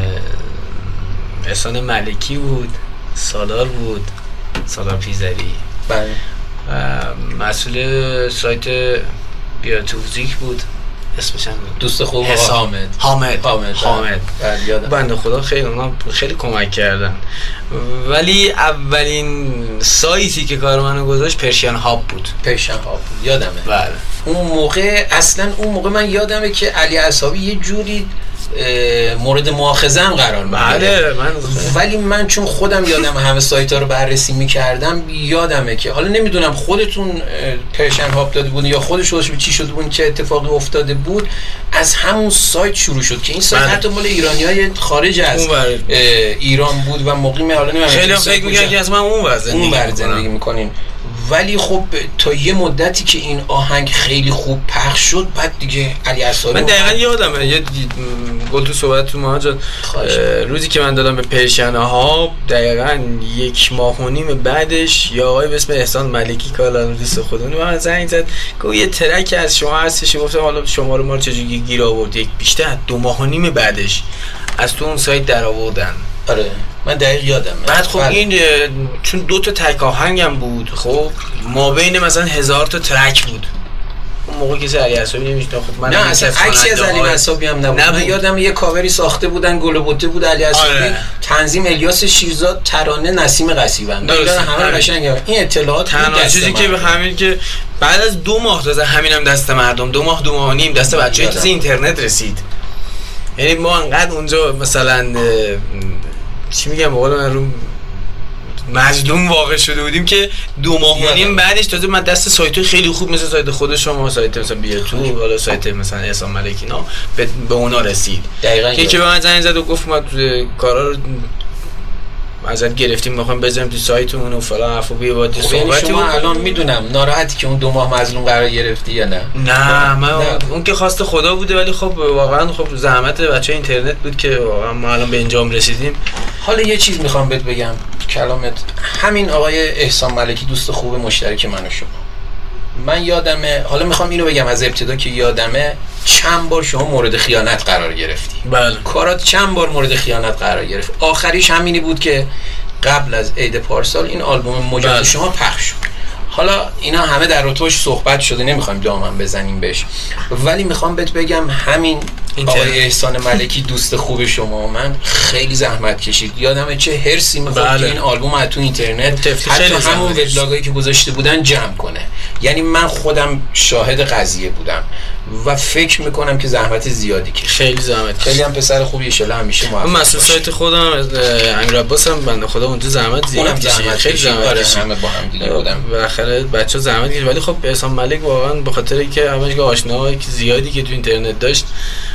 احسان ملکی بود، سالار بود، سالار پیزری، بله، مسئول سایت بیاتوزیک بود، اسمش هم دوست خوب حامد حامد حامد حامد بنده خدا خیلی اونا خیلی کمک کردن. ولی اولین سایتی که کار منو گذاشت پرشین هاب بود. پرشین هاب بود یادمه. بله اون موقع اصلا اون موقع من یادمه که علی اصحابی یه جوری مورد مؤاخذه هم قرار می‌گرفت. بله من ولی من چون خودم یادم همه سایت‌ها رو بررسی می‌کردم یادمه که حالا نمیدونم خودتون پرشن هاب داده بود یا خودش خودش چی شده بود چه اتفاقی افتاده بود از همون سایت شروع شد که این سایت حتی مال ایرانیای خارج از ایران بود و مقیم حالا نمیدونم خیلی فکر می‌کردن که از من اون ور زندگی اون زندگی می‌کنین. ولی خب تا یه مدتی که این آهنگ خیلی خوب پخش شد بعد دیگه علی اصحابی من دقیقاً یادمه یه گل تو صحبت تو مهاجر روزی که من دادم به پرشن ها دقیقاً یک ماه و نیم بعدش یا آقای به اسم احسان ملکی کالا دوست خودمون من زنگ زد گفت یه ترک از شما هستش. گفتم حالا شما رو ما چجوری گیر آورد؟ یک بیشتر دو ماه و نیم بعدش از تو اون سایت در آوردن. آره من دقیق یادم. بعد خب این چون دو تا تک آهنگم بود خب ما بین مثلا هزار تا ترک بود اون موقع کسی علی اصحابی نمیشناخت. خب من نه اصلا عکسی از علی اصحابی هم نبود. من یادم یه کاوری ساخته بودن گل و بوته بود علی اصحابی. آره. تنظیم الیاس شیرزاد، ترانه نسیم قصیبند. یادم همه قشنگ این اطلاعات تنها چیزی که به همین که بعد از دو ماه تازه همینم دست مردم دو ماه دو ماه نیم دست بچه‌ها تازه اینترنت رسید. یعنی ما انقدر اونجا مثلا چی میگم به قول من رو مظلوم واقع شده بودیم که دو ماه و نیم بعدش تازه من دست سایت خیلی خوب مثل سایت خود شما، سایت مثلا بیاتو، حالا سایت مثلا احسان ملکی نا به, به اونا رسید. دقیقاً که که به من زنگ زد و گفت ما کارا رو ازت گرفتیم میخوام بذاریم تو سایتمون و فلان حرفو بیا با صحبت. شما الان میدونم ناراحتی که اون دو ماه مظلوم قرار گرفتی یا نه؟ نه من نه. اون که خواست خدا بوده ولی خب واقعا خب زحمت بچه اینترنت بود که واقعا ما الان به انجام رسیدیم. حالا یه چیز میخوام بهت بگم کلامت همین آقای احسان ملکی دوست خوب مشترک من و شما. من یادمه حالا میخوام اینو بگم از ابتدا که یادمه چند بار شما مورد خیانت قرار گرفتی. بله. کارات چند بار مورد خیانت قرار گرفت. آخریش همینی بود که قبل از عید پارسال این آلبوم مجاز بله. شما پخش شد. حالا اینا همه در رتبهش صحبت شده، نمیخوایم دامن بزنیم بهش، ولی میخوام بهت بگم همین آقای احسان ملکی دوست خوب شما و من خیلی زحمت کشید. یادمه چه هرسی میخواد بله. که این آلبوم از تو اینترنت حتی همون وبلاگایی که گذاشته بودن جمع کنه. یعنی من خودم شاهد قضیه بودم و فکر میکنم که زحمت زیادی کشید. خیلی زحمت خیلی هم پسر خوبی، ان شاءالله همیشه موفق باشه. مسئول سایت خودم امیر عباس هم بنده خدا اونجا زحمت زیاد کشید، خیلی زحمت کشید، همه با هم دیگه بودم بالاخره بچه‌ها زحمت کشید. ولی خب احسان ملک واقعا به خاطر اینکه همش آشناهایی که زیادی که تو اینترنت داشت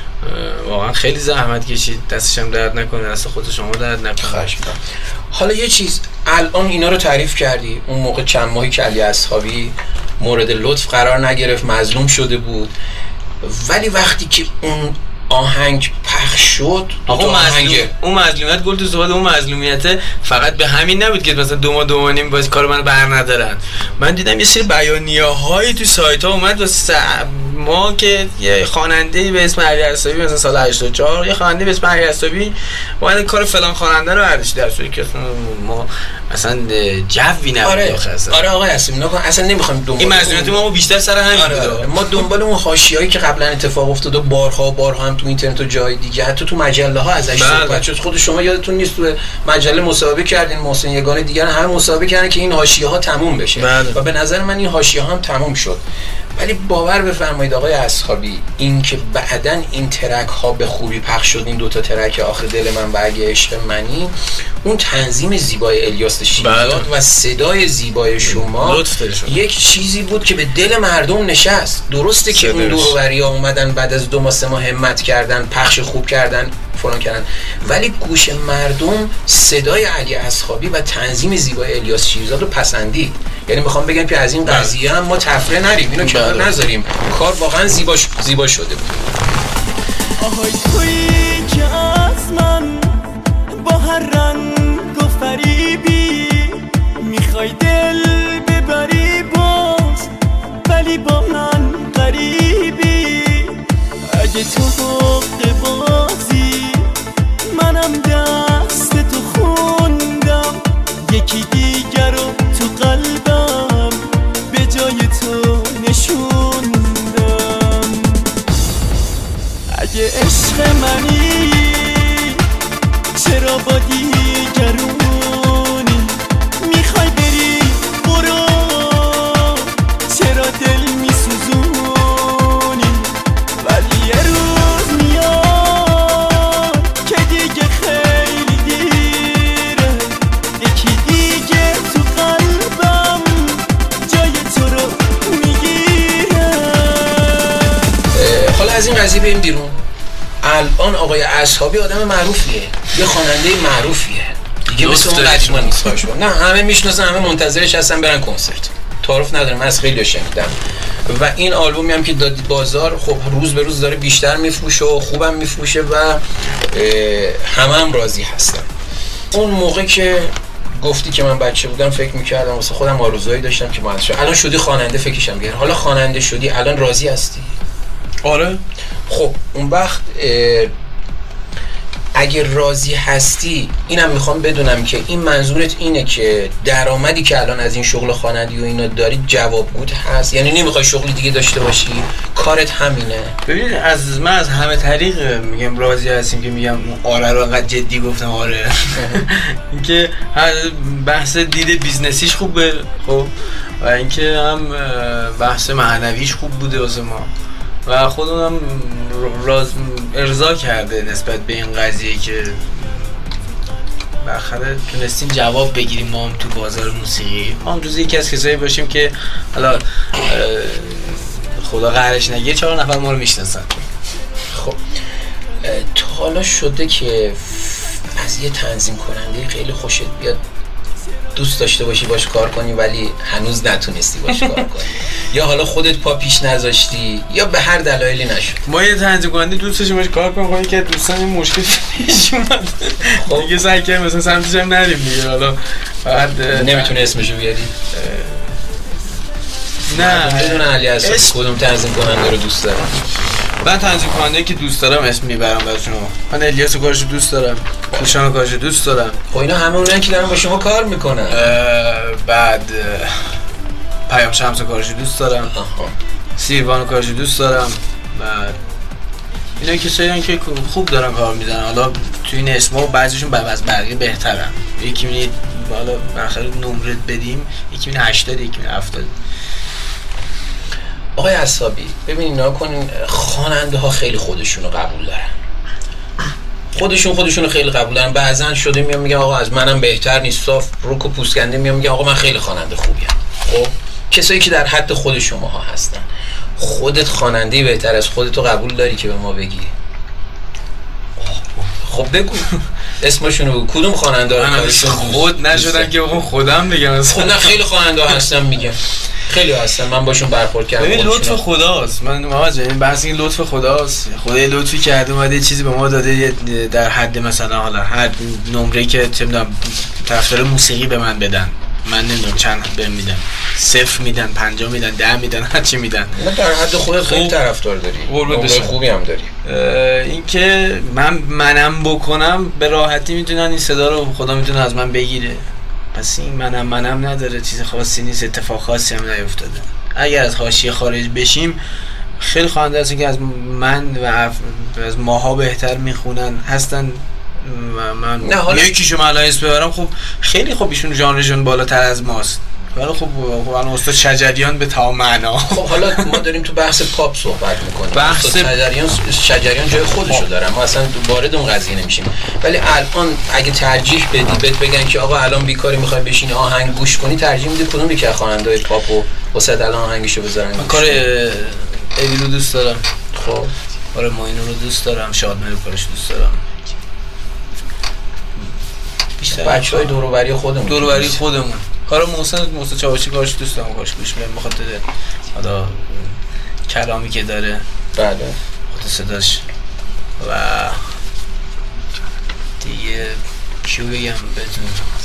واقعا خیلی زحمت کشید، دستش هم درد نکنه، دست خود شما درد نکنه. حالا یه چیز، الان اینا رو تعریف کردی، اون موقع چند ماهی که علی اصحابی مورد لطف قرار نگرفت، مظلوم شده بود، ولی وقتی که اون آهنگ پخش شد، اون مظلوم اون مظلومیت گل تو صحبت اون مظلومیت فقط به همین نبود که مثلا دو ماه دو ماه نیم باز کار منو بر ندارن. من دیدم یه سری بیانیه‌هایی تو سایت ها اومد واسه ما که یه خواننده‌ای به اسم علی اصحابی مثلا سال هشتاد و چهار یه خواننده به اسم علی اصحابی اومد کار فلان خواننده رو برداشت، در صورتی که ما اصلا جوی نبود. آره آخه آره آقا اسم نکن، اصلا نمیخوایم دنبال این مظلومیت ما بیشتر سر همین آره بود. ما دنبال اون حاشیه‌ای که قبلا اتفاق افتاده بارها بارها هم تو اینترنت و جای دیگه، حتی تو مجله ها ازش صحبت شد. خود شما یادتون نیست تو مجله مصاحبه کردین، محسن یگانه دیگر همه مصاحبه کردن که این حاشیه‌ها تموم بشه. بله. و به نظر من این حاشیه‌ها هم تموم شد. ولی باور بفرمایید آقای اصحابی، این که بعدن این ترک ها به خوبی پخش شد، این دوتا ترک آخر دل من و اگه عشق منی، اون تنظیم زیبای الیاس شیرزاد و صدای زیبای شما یک چیزی بود که به دل مردم نشست. درسته که اون دور و بریا اومدن بعد از دو ماه سه ماه همت کردن، پخش خوب کردن، فلان کردن، ولی گوش مردم صدای علی اصحابی و تنظیم زیبای الیاس شیرزاد رو پسندید. یعنی میخوام بگم که از این قضیه هم ما تفره نریم، اینو کنار نذاریم، کار واقعا زیبا ش... زیبا شده بود. آهای تویی که از من با هر رنگ و فریبی میخوای دل ببری باز، ولی با من غریبی. اگه تو حق بازی منم دست تو خوندم، یکی دیگر رو تو قلبم به جای تو نشوندم. اگه عشق منی چرا با دیگرونی میخوای بری برو، چرا دل میسوزونی؟ ولی یه روز میاد که دیگه خیلی دیره، یکی دیگه تو قلبم جای تو رو میگیره. حالا از این قضیه بریم بیرون. الان آقای اصحابی آدم معروفیه، یه خواننده معروفیه دیگه، مثل اون قدیما نیست. نه همه میشناسن، همه منتظرش هستن برن کنسرت. تعارف ندارم، من از خیلی شنیدم. و این آلبومی هم که دادی بازار، خب روز به روز داره بیشتر میفروشه و خوبم میفروشه و همه هم راضی هستن. اون موقع که گفتی که من بچه بودم فکر میکردم واسه خودم آرزوهایی داشتم که مهندس شدم. الان شدی خواننده، فکرشم بیار. حالا خواننده شدی، الان راضی هستی؟ آره. خب اون وقت اگه راضی هستی، اینم میخوام بدونم که این منظورت اینه که درآمدی که الان از این شغل خوانندگی و اینا داری جوابگوت هست؟ یعنی نمیخوای شغلی دیگه داشته باشی؟ کارت همینه؟ ببین از من از همه طریق میگم راضی هستیم که میگم آره رو انقدر جدی گفتم. آره اینکه بحث دید بیزنسیش خوبه، خب، و اینکه هم بحث معنویش خوب بوده واسه ما و خودمونم راز ارضا کرده نسبت به این قضیه که بالاخره تونستیم جواب بگیریم ما هم تو بازار موسیقی. ما هم جزو یکی از کسایی باشیم که حالا خدا قهرش نگیره چهار نفر ما رو میشناسن. خب تا حالا شده که از یه تنظیم کننده خیلی خوشت بیاد دوست داشته باشی باش کار کنی ولی هنوز نتونستی باش کار کنی، یا حالا خودت پا پیش نذاشتی یا به هر دلایلی نشد؟ ما یه تنظیم کننده دوست داشتیم باش کار کنیم، خواهی که دوستان این مشکل پیش اومد دیگه سعی کنیم مثلا سمتش هم نریم دیگه. حالا بعد نمیتونه اسمشو بیاری؟ نه بدون علی اصحابی اسم... کدوم تنظیم کننده رو دوست دارم؟ من تنظیم کننده که دوست دارم اسم میبرم براتون. من الیاس کارشو دوست دارم، کوشان کارشو دوست دارم. خب اینا همه اونن که دارن با شما کار میکنن. بعد پیام شمس کارشو دوست دارم، سیروان کارشو دوست دارم و اینا کسایی هستن که خوب دارن کار میزنن. حالا تو این اسما بعضیشون از بقیه بهترن. یکی میبینید حالا بالاخره نمره بدیم، یکی میبینید هشتاد، یکی میبینید هفتاد. آقای عصابی ببینید اینا کنین، خواننده ها خیلی خودشونو قبول دارن، خودشون خودشونو خیلی قبول دارن. بعضن شده میام میگن آقا از منم بهتر نیست، صاف روک و پوسکنده میام میگن آقا من خیلی خواننده خوبیم. خب کسایی که در حد خود شماها هستن، خودت خواننده بهتر از خودتو قبول داری که به ما بگی؟ خب بگو اسمشونو بگو. کدوم خواننده ها کارشون خود نشدن که بگم خودم بگم؟ خب نه خیلی خواننده ها هستن میگم، خیلی هستن، من باشون برخورد کردم. ببین لطف خداست، من مواجه این بحث این لطف خداست. خدای لطفی کرده اومده یه چیزی به ما داده در حد مثلا حالا هر نمره که چه میدونم طرفدار موسیقی به من بدن، من نمیدونم چند بهم میدن، صفر میدن، پنجاه میدن، ده میدن، هر چی میدن. من در حد خودت خیلی طرفدار داری، نمره خوبی هم داری. این که من منم بکنم به راحتی میتونن این صدا رو خدا میتونه از من بگیره. پس این منم منم نداره، چیز خاصی نیست، اتفاق خاصی هم نیفتاده. اگر از حاشیه خارج بشیم خیلی خواننده هستن که از من و از ماها بهتر میخونن هستن. من یکیشو ملایس ببرم خب خیلی خوب، ایشون ژانرشون بالاتر از ماست، ولی خب خب الان استاد شجریان به تمام معنا. خب حالا ما داریم تو بحث پاپ صحبت میکنیم، بحث شجریان شجریان جای خودشو داره، ما اصلا وارد اون قضیه نمیشیم. ولی الان اگه ترجیح بدی بهت بگن که آقا الان بیکاری میخوای بشینی آهنگ گوش کنی، ترجیح میدی کدوم یکی از خواننده‌های پاپو واسه الان آهنگشو بذارن؟ من کار اوی رو دوست دارم، خب کار ماینو رو دوست دارم، شادمهر رو کارش دوست دارم. بچهای دور و بری خودمون دور و بری خودمون کارو محسن محسن چاوشی کارش دوست دارم، کارش گوش میدم بخاطر حالا کلامی که داره، بله خاطر صداش. و دیگه کیو بگم بهتون،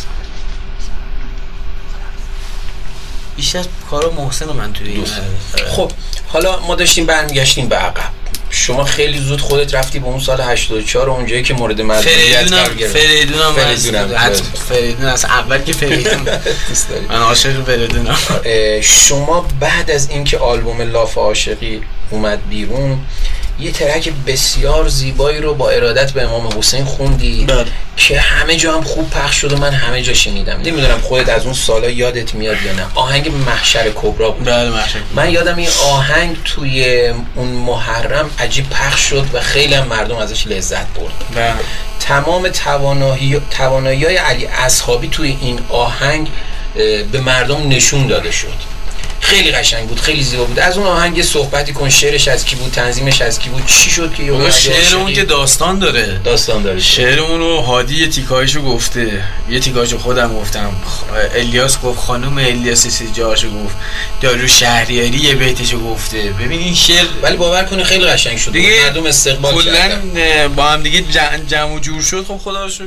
بیشتر از کارو محسن رو من توی این. خب حالا ما داشتیم برمیگشتیم به عقب، شما خیلی زود خودت رفتی به اون سال هشتاد و چهار اونجایی که مورد مدیریت قرار گرفت. فریدونم فریدونم فریدون از اول که فریدون دوست داری، من عاشق فریدونم. شما بعد از اینکه آلبوم لاف عاشقی اومد بیرون یه ترک بسیار زیبایی رو با ارادت به امام حسین خوندی بله. که همه جا هم خوب پخش شد و من همه جا شنیدم. نمیدونم خودت از اون سالا یادت میاد یا نه. آهنگ محشر کبرا بود. بله محشر. من یادم این آهنگ توی اون محرم عجیب پخش شد و خیلی هم مردم ازش لذت برد. بله. تمام توانایی توانایی‌های علی اصحابی توی این آهنگ به مردم نشون داده شد. خیلی قشنگ بود، خیلی زیبا بود. از اون آهنگ صحبتی کن، شعرش از کی بود، تنظیمش از کی بود، چی شد که یه شعر اون که داستان داره داستان داره شعر اون رو هادی یه تیکایشو گفته، یه تیکایشو خودم گفتم، الیاس گفت، خانم الیاس سیجاشو گفت، دارو شهریاری یه بیتشو گفته. ببین این شعر ولی باور کنی خیلی قشنگ شد، مردم استقبال کردن، کلا با هم دیگه جمع و جور شد. خب خدا رو شکر.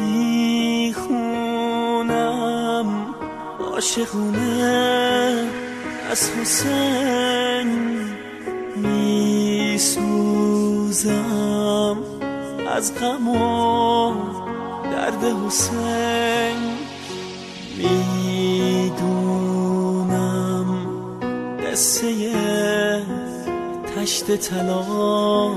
میخونم عاشقونه از حسین، میسوزم از غم و درد حسین، میدونم قصه تشت طلا،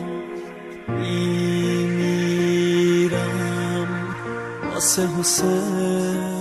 میمیرم واسه حسین.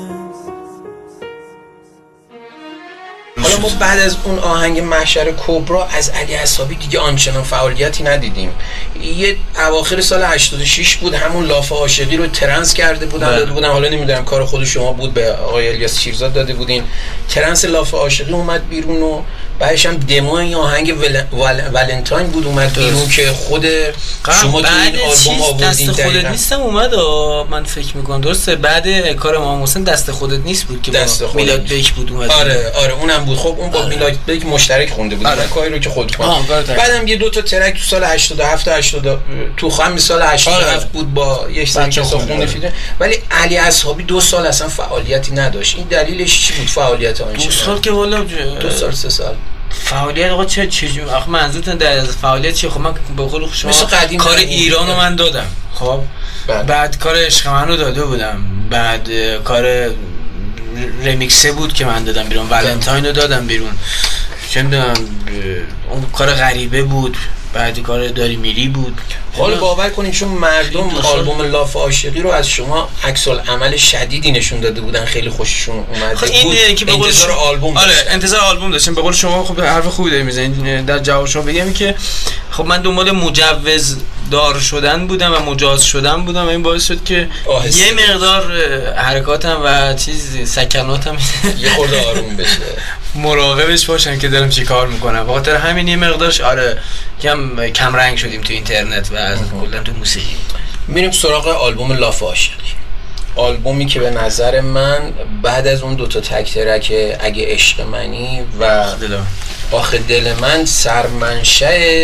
حالا ما بعد از اون آهنگ محشر کبرا از علی اصحابی دیگه آنچنان فعالیتی ندیدیم. یه اواخر سال هشتاد و شش بود، همون لاف عاشقی رو ترنس کرده بودن داده بودن، حالا نمیدونم کار خود شما بود، به آقای الیاس شیرزاد داده بودین. ترنس لاف عاشقی اومد بیرون و بعدش هم دمو این آهنگ ول... ول... ولنتاین بود اومد بیرون که خود شما تو این آلبوم آوردین. دست خودت نیستم اومد آه. من فکر میکنم درسته بعد کار امام حسین دست خودت نیست بود که میلاد بیک بود اومد. آره آره اونم بود. خب اون با آره. میلاد بیک مشترک خونده بود آره. کاری رو که خود کنم. بعدم یه دو تا ترک تو سال هشتاد و هفت هشتاد تو خام سال هشتاد و هفت آره. بود با یک سنگ خونده فیلم. ولی علی اصحابی دو سال اصلا فعالیتی نداشت. این دلیلش چی بود فعالیت آنچه؟ دو سال که والا دو سال سه سال فعالیت آقا چه چجوری؟ آخه منظورتون در فعالیت چیه؟ خب من به قول شما کار ایران رو من دادم. خب بعد, بعد کار عشق من رو داده بودم، بعد کار رمیکسه بود که من دادم بیرون، ولنتاین رو دادم بیرون، چه میدونم اون کار غریبه بود، بعدی کار داری میری بود. حالا باور کنید چون مردم آلبوم لاف عاشقی رو از شما عکس العمل شدیدی نشون داده بودن، خیلی خوششون اومده خب این بود که به قول انتظار آلبوم آره داشتن. انتظار آلبوم داشتیم. به قول شما خب حرف خوبی دارید میزنید. در جواب شما بگم که خب من دنبال مجوز دار شدن بودم و مجاز شدن بودم و این باعث شد که آهسته یه مقدار حرکاتم و چیز سکناتم یه خورده آروم بشه، مراقبش باشم که دارم چی کار میکنم. به خاطر همین یه مقدارش آره کم کم رنگ شدیم تو اینترنت و از کلا تو موسیقی. میریم سراغ آلبوم لاف عاشقی، آلبومی که به نظر من بعد از اون دوتا تک ترک اگه عشق منی و آخه دل من سرمنشأ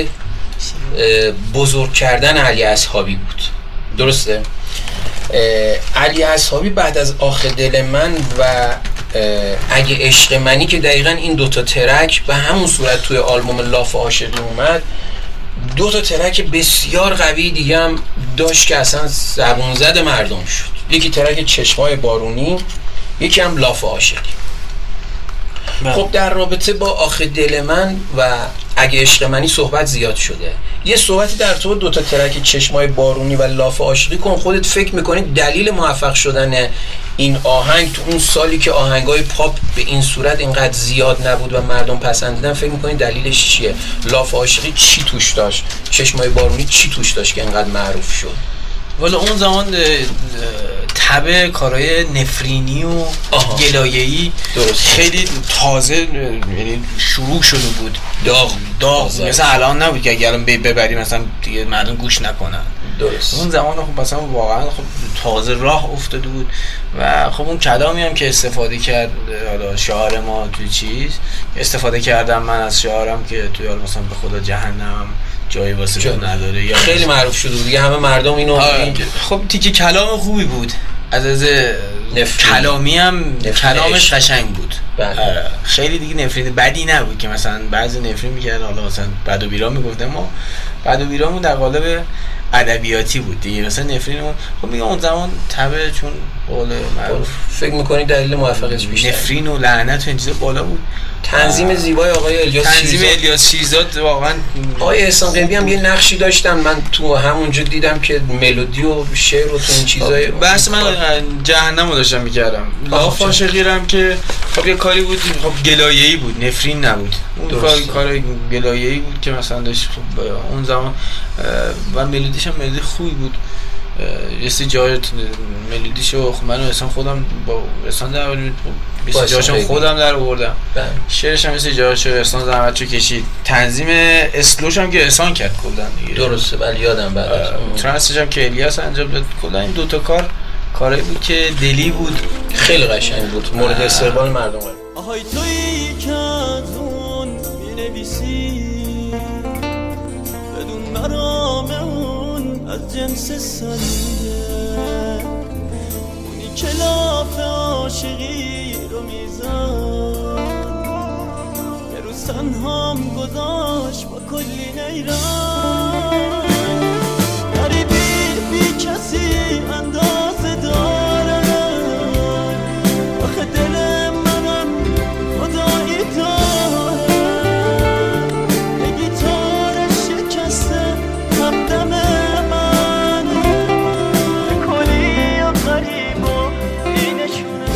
بزرگ کردن علی اصحابی بود. درسته؟ علی اصحابی بعد از آخه دل من و اگه عشق منی که دقیقا این دوتا ترک به همون صورت توی آلبوم لاف عاشقی اومد، دوتا ترک بسیار قوی دیگه هم داشت که اصلا زبون زد مردم شد. یکی ترک چشمای بارونی، یکی هم لاف عاشقی. خب در رابطه با آخه دل من و اگه عشق منی صحبت زیاد شده. یه صحبتی در تو دوتا ترک چشمای بارونی و لاف عاشقی کن. خودت فکر میکنید دلیل موفق شدن این آهنگ تو اون سالی که آهنگای پاپ به این صورت اینقدر زیاد نبود و مردم پسندیدن، فکر میکنید دلیلش چیه؟ لاف عاشقی چی توش داشت؟ چشمای بارونی چی توش داشت که اینقدر معروف شد؟ والا اون زمان تبع کارهای نفرینی و گلایه‌ای خیلی تازه یعنی شروع شده بود، داغ داغ مثلا الان نبود که اگه الان ببری مثلا دیگه مردم گوش نکنن. درست. اون زمان خب مثلا واقعا خب تازه راه افتاده بود و خب اون کلامی هم که استفاده کرد، حالا شعار ما توی چیز استفاده کردم من از شعارم که توی حالا مثلا به خدا جهنم جایی واسه تو نداره یا خیلی معروف شده بود دیگه، همه مردم اینو این... خب تیکه کلام خوبی بود، از از کلامی هم کلامش قشنگ بود. بله. خیلی دیگه نفرین بدی نبود که مثلا بعضی نفرین میکردن، حالا مثلا بد و بیرا میگفتن، ما بد و بیرامون در قالب ادبیاتی بود دیگه، مثلا نفرینمون خب میگم اون زمان تبع چون قول معروف. فکر می‌کنی دلیل موفقیتش بیشتر نفرین و لعنت و این چیزا بالا بود. تنظیم زیبای آقای الیاس تنظیم الیاس شیرزاد واقعا. آقای احسان قیبی هم یه نقشی داشتن، من تو همونجا دیدم که ملودی و شعر و تو این چیزای بس من جهنمو داشتم میکردم. لاف عاشقی هم که خب یه کاری بود، خب گلایه‌ای بود، نفرین نبود. اون کار کار گلایه‌ای بود که مثلا داشت خب اون زمان و ملودیش هم ملودی خوبی بود. یه سری جای ملودیشو خب من اصلا خودم با احسان در بیست جاشم خودم در آوردم. شعرش هم یه سری جایشو احسان زحمتشو کشید. تنظیم اسلوش هم که احسان کرد کلا دیگه. درسته ولی یادم بعد ترانسش هم که الیاس انجام داد. کلا این دو تا کار کاری بود که دلی بود، خیلی قشنگ بود، مورد استقبال مردم بود. آهای تویی که از اون می‌نویسی بدون مرام اون از جنس سنیه، اونی که لاف عاشقی رو میزن یه روز تنهام گذاشت با کلی نیران، غریبی بی کسی اندازه داره، آخه دل منم خدایی داره، یه گیتار شکسته همدم من، کلی و غریب و اینشونه.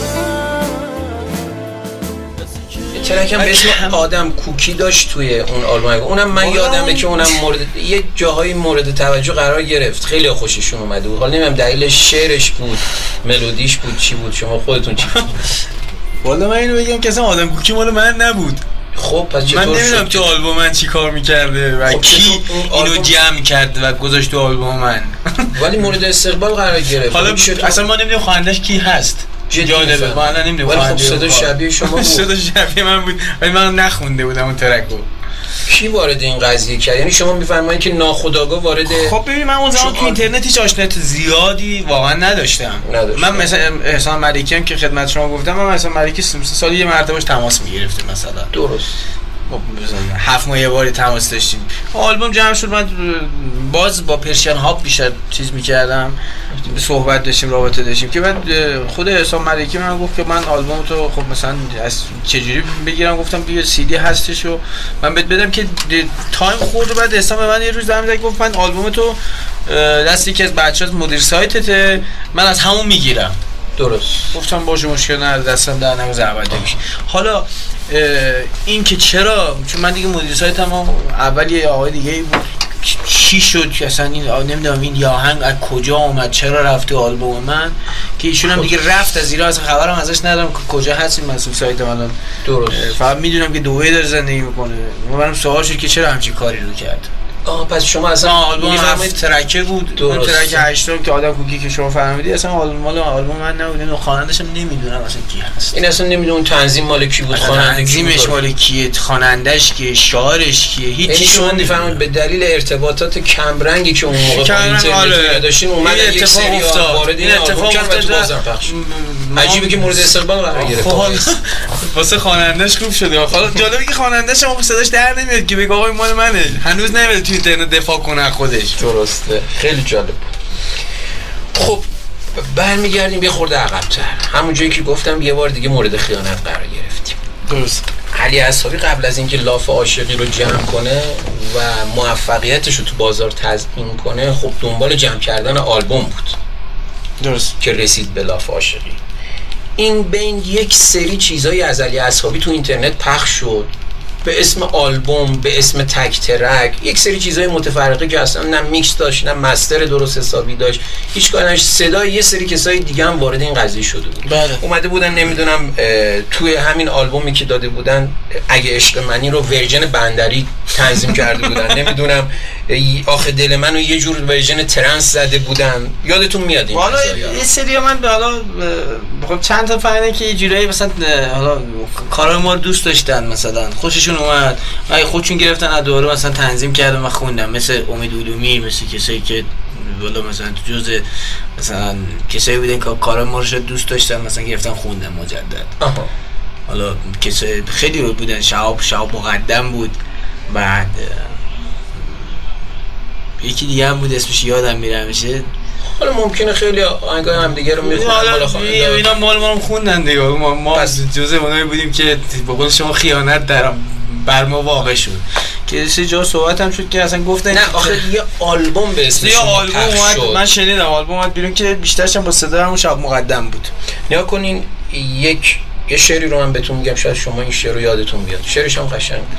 ترک هم به اسم آدم کوکی داشت توی اون آلبوم، اونم من یادمه که اونم مورد یه جاهای مورد توجه قرار گرفت، خیلی خوششون اومده بود. حالا نمیدونم دلیلش شعرش بود، ملودیش بود، چی بود، شما خودتون چی بود؟ والا من اینو بگم که اصلا آدم کوکی مال من نبود. خب پس چطور من نمیدونم تو آلبوم من چی کار میکرده و خب کی اینو جمع کرد و گذاشت تو آلبوم من، ولی مورد استقبال قرار گرفت. حالا اصلا ما نمیدونیم خوانندش کی هست. جالبه ما الان نمیدونیم. ولی خب صدا شبیه شما بود. صدا شبیه من بود ولی من نخونده بودم اون ترکو. کی وارد این قضیه کرد؟ یعنی شما میفرمایید که ناخودآگاه وارد. خب ببین من اون زمان تو اینترنت هیچ آشنایت زیادی واقعا نداشتم. نداشتم. من مثلا احسان ملکی هم که خدمت شما گفتم، من مثلا ملکی سال یه مرتبهش تماس میگرفتیم مثلا. درست. هفت ماه یه باری تماس داشتیم. آلبوم جمع شد، من باز با پرشین هاب بیشتر چیز میکردم، صحبت داشتیم، رابطه داشتیم که بعد خود حسام ملکی من گفت که من آلبوم تو خب مثلا از چجوری بگیرم، گفتم بیا سی دی هستش و من بهت بدم که تایم خورد. بعد حسام به من یه روز زنگ زد گفت من آلبوم تو دست یکی از بچه‌ها مدیر سایتته، من از همون میگیرم. درست. گفتم باشه مشکل نداره، دستم در نمیز عوض میشه. حالا این که چرا، چون من دیگه مدیر سایتم اول یه آقای دیگه ای بود، چی شد که اصلا این نمیدونم این آهنگ از کجا اومد، چرا رفت تو آلبوم من، که ایشون هم دیگه رفت از ایران، اصلا خبرم ازش ندارم که کجا هستیم مسئول سایت الان. درست. فقط میدونم که دبی داره زندگی میکنه. منم سوال شد که چرا همچین کاری رو کرد. آه پس شما اصلا آلبوم هفت ترکه بود، اون ترک هشتم که آدم کوکی که شما فهمیدی اصلا آلبوم مال آلبوم من نبود، اینو خواننده‌ش هم نمیدونم اصلا کی هست. این اصلا نمیدونم تنظیم مال کی بود، خواننده تنظیمش مال کیه، خواننده‌اش کیه، شاعرش کیه، هیچ شما میفهمید. به دلیل ارتباطات کم رنگی که اون موقع با اینترنت داشتیم اومد یک سری وارد این اتفاق افتاد، بازم پخش. عجیبه که مورد استقبال قرار گرفت. واسه خواننده‌اش خوب شد. حالا جالبه که خواننده‌ش هم صداش در نمیاد که بگه آقا مال منه، هنوز نمیاد تو اینترنت دفاع کنه خودش. درسته، خیلی جالب بود. خب برمیگردیم یه خورده عقب‌تر، همون جایی که گفتم یه بار دیگه مورد خیانت قرار گرفتیم. درست. علی عصابی قبل از اینکه لاف عاشقی رو جمع کنه و موفقیتش رو تو بازار تضمین کنه، خب دنبال جمع کردن آلبوم بود. درست. که رسید به لاف عاشقی. این بین یک سری چیزایی از علی عصابی تو اینترنت پخش شد به اسم آلبوم، به اسم تک ترک، یک سری چیزای متفرقه که اصلا نه میکس داشت نه مستر درست حسابی داشت، هیچ کارنش. صدای یه سری کسای دیگه هم وارد این قضیه شده بود. بله. اومده بودن نمیدونم توی همین آلبومی که داده بودن اگه عشق منی رو ورژن بندری تنظیم کرده بودن، نمیدونم آخه دل منو یه جور ورژن ترنس زده بودن. یادتون میاد این حالا یه سری من حالا خب چند تا فنه که یه جورایی مثلا حالا کارا ما رو دوست داشتن، مثلا خوششون اومد، من خودشون گرفتن از دوره مثلا تنظیم کردم و خوندم، مثل امید علومی، مثل کسایی که والا مثلا تو جزء مثلا کسایی بودن که کارا ما رو دوست داشتن، مثلا گرفتن خوندم مجدد. آها. حالا کسایی خیلی بودن، شهاب شهاب مقدم بود، بعد یکی دیگه هم بود اسمش یادم میره میشه. حالا ممکنه خیلی آهنگای هم دیگه رو میخونن، حالا اینا مال ما رو خوندن دیگه، ما ما جزء اونایی بودیم که به قول شما خیانت در بر ما واقع شد. که سه جا صحبت هم شد که اصلا گفتن نه آخه یه آلبوم به اسمش آلبوم اومد، من شنیدم آلبوم اومد بیرون که بیشترش هم با صدای همون شب مقدم بود. نیا کنین یک یه شعری رو من بهتون میگم، شاید شما این شعر رو یادتون بیاد. شعرش هم قشنگ بود.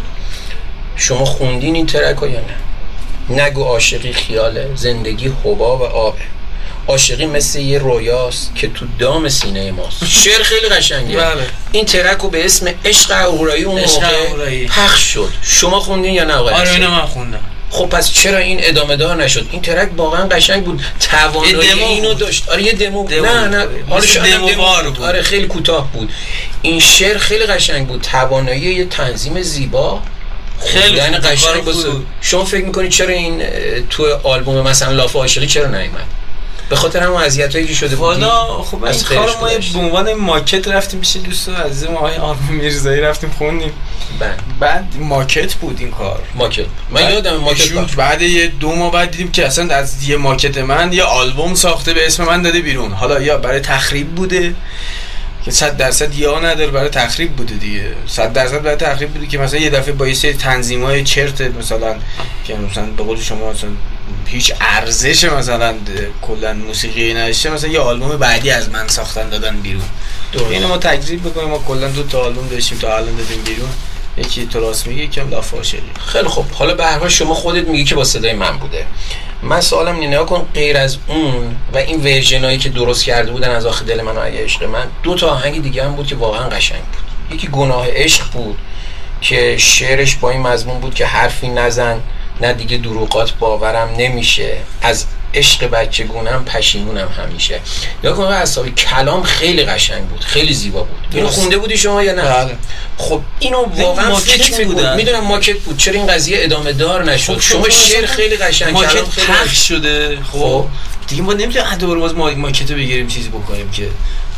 شما خوندین این ترکو یا نه؟ نگو عاشقی خیاله، زندگی حباب و آبه، عاشقی مثل یه رویاست که تو دام سینه ماست. شعر خیلی قشنگه. بله. این ترکو به اسم عشق اهورایی اون موقع پخش شد. شما خوندین یا نه آقا؟ آره اینو من خوندم. خب پس چرا این ادامه دار نشد؟ این ترک واقعا قشنگ بود، توانایی اینو داشت. آره یه دمو, دمو نه نه حالا دمو, دمو بود. آره خیلی کوتاه بود. این شعر خیلی قشنگ بود، توانایی یه تنظیم زیبا، خیلی قشنگ بود. شما فکر میکنید چرا این تو آلبوم مثلا لاف عاشقی چرا نیومد؟ به خاطر همون اذیتایی که شده بود. والا خب این کارو ما به عنوان ماکت رفتیم پیش دوستان عزیز ما آقای آرمان میرزایی، رفتیم خوندیم. بعد بعد ماکت بود این کار. ماکت. من یادم ماکت بود. بعد یه دو ماه بعد دیدیم که اصلا از یه ماکت من یه آلبوم ساخته به اسم من داده بیرون. حالا یا برای تخریب بوده که صد درصد یا نداره، برای تخریب بوده دیگه. صد درصد برای تخریب بوده که مثلا یه دفعه با یه سری تنظیمای چرت مثلا که مثلا به قول شما مثلا هیچ ارزش مثلا کلا موسیقی نشه، مثلا یه آلبوم بعدی از من ساختن دادن بیرون. اینو ما تکذیب بکنیم، ما کلا دو تا آلبوم داشتیم تا الان دادیم بیرون، یکی تو راست میگی یکم لاف عاشقی. خیلی خب، حالا به هر حال شما خودت میگی که با صدای من بوده. من سوالم اینه، نگاه کن غیر از اون و این ورژنایی که درست کرده بودن از آخه دل من و اگه عشق من، دو تا آهنگ دیگه هم بود که واقعا قشنگ بود. یکی گناه عشق بود که شعرش با این مضمون بود که حرفی نزن، نه دیگه دروغات باورم نمیشه، از عشق بچگونم پشیمونم همیشه. نگاه کن عصابی، کلام خیلی قشنگ بود، خیلی زیبا بود. اینو خونده بودی شما یا نه؟ بله. خب اینو واقعا فکر می‌کنم، میدونم ماکت بود، چرا این قضیه ادامه دار نشد؟ شما شعر خیلی قشنگ، ماکت پخش شده. خب دیگه ما نمیتونیم دوباره باز ما ماکتو بگیریم چیزی بکنیم که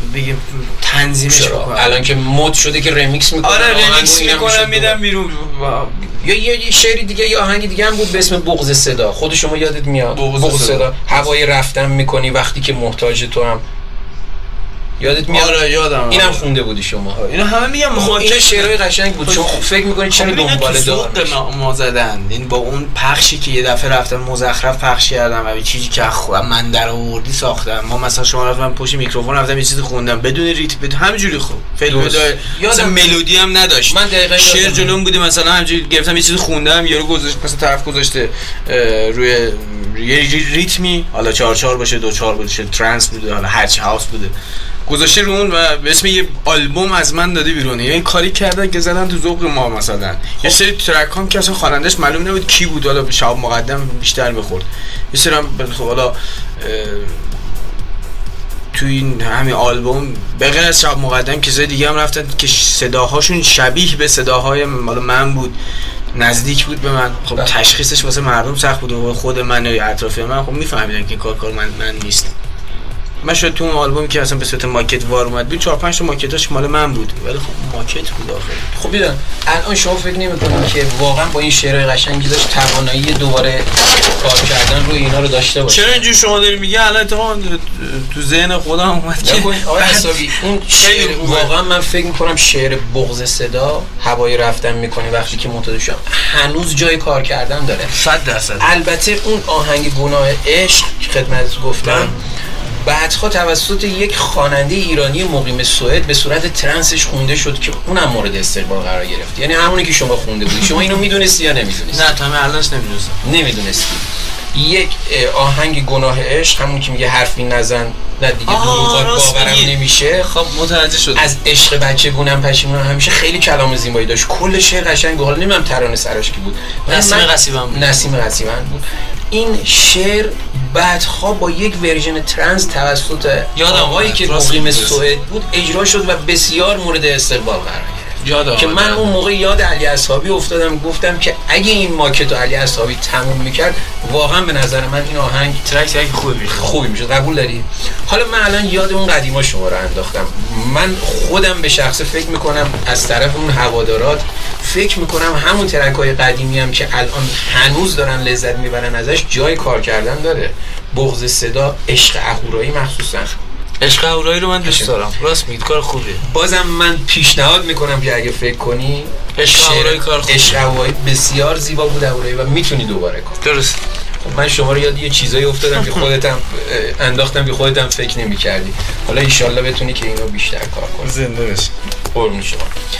بگیم تنظیمش بکنم. الان که مد شده که ریمیکس میکنن، آره ریمیکس میکنم میدم بیرون. یا یه شعری دیگه یا آهنگ دیگه هم بود به اسم بغض صدا، خود شما یادت میاد؟ بغض صدا. هوای رفتن میکنی وقتی که محتاج تو هم یادت میاد؟ آره یادم. اینم خونده بودی شما. اینا همه میگم ما این شعرهای قشنگ بود. شما فکر میکنید چرا دنبال دار ما, ما زدن این با اون پخشی که یه دفعه رفتن مزخرف پخش کردم و چیزی که خودم من در آوردی ساختم. ما مثلا شما رفتم پشت میکروفون رفتم یه چیزی خوندم بدون ریتم بدون همینجوری خوب فعل بدای مثلا ملودی هم نداشت. من دقیقاً شعر جلوم بوده مثلا همینجوری گرفتم یه چیزی خوندم یارو گذاشت مثلا طرف گذاشته روی یه ریتمی حالا چهار چهار باشه دو چهار باشه ترانس بوده حالا هر چی هاوس بوده گذاشته رو اون و به اسم یه آلبوم از من داده بیرون. یعنی کاری کردن که زدن تو ذوق ما مثلا. یه سری ترک هم که اصلا خواننده‌اش معلوم نبود کی بود، حالا شب مقدم بیشتر می‌خورد. یه سری هم حالا تو این همین آلبوم به غیر از شب مقدم کسای دیگه هم رفتن که صداهاشون شبیه به صداهای مال من بود، نزدیک بود به من. خب تشخیصش واسه مردم سخت بود، خود من یا اطرافی من خب میفهمیدن که این کار کار من من نیست. من شاید تو اون آلبومی که اصلا به صورت ماکت وار اومد بود چهار پنج تا ماکتاش مال من بود ولی خب ماکت بود آخر. خب دیدن الان شما فکر نمی‌کنید که واقعا با این شعرهای قشنگی داشت توانایی دوباره کار کردن روی اینا رو داشته باشه؟ چرا اینجوری شما داری میگی الان اتفاقا تو ذهن خودم اومد که آقای حسابی اون شعر واقعا من فکر می‌کنم شعر بغض صدا هوای رفتن می‌کنی وقتی که معتاد شدم هنوز جای کار کردن داره صد درصد. البته اون آهنگ گناه عشق خدمت گفتم بعدها توسط یک خواننده ایرانی مقیم سوئد به صورت ترنسش خونده شد که اونم مورد استقبال قرار گرفت. یعنی همونی که شما خونده بودی. شما اینو میدونستی یا نمیدونستی؟ نه تا من الانش نمیدونستم. نمیدونستی. یک آهنگ گناه عشق همون که میگه حرفی نزن نه دیگه دروغات باورم نمیشه. خب متوجه شد. از عشق بچگونم پشیمونم همیشه خیلی کلام زیبایی داشت. کل شعر قشنگ بود. حالا نمیدونم ترانه سراش کی بود. نسیم قصیبان بود. نسیم قصیبان بود. این شعر بعدها با یک ورژن ترنس توسط آقایی که مقیم سوئد بود اجرا شد و بسیار مورد استقبال قرار گرفت. که من اون موقع یاد علی اصحابی افتادم گفتم که اگه این ماکت و علی اصحابی تموم میکرد واقعا به نظر من این آهنگ ترک ترک خوبی خوبی میشد. قبول داری؟ حالا من الان یاد اون قدیما شما رو انداختم. من خودم به شخص فکر میکنم از طرف اون هوادارات فکر میکنم همون ترک‌های قدیمی هم که الان هنوز دارن لذت میبرن ازش جای کار کردن داره. بغض صدا، عشق اهورایی مخصوصا. عشق اهورایی رو من دوست دارم. راست میگید کار خوبیه. بازم من پیشنهاد میکنم که اگه فکر کنی عشق اهورایی کار خوبیه. عشق اهورایی بسیار زیبا بود اهورایی و میتونی دوباره کنی. درست. من شما رو یاد یه چیزایی افتادم که خودت هم انداختم که خودت هم فکر نمی‌کردی. حالا ان شاءالله بتونی که اینو بیشتر کار کنی. زنده باشی. قربون شما.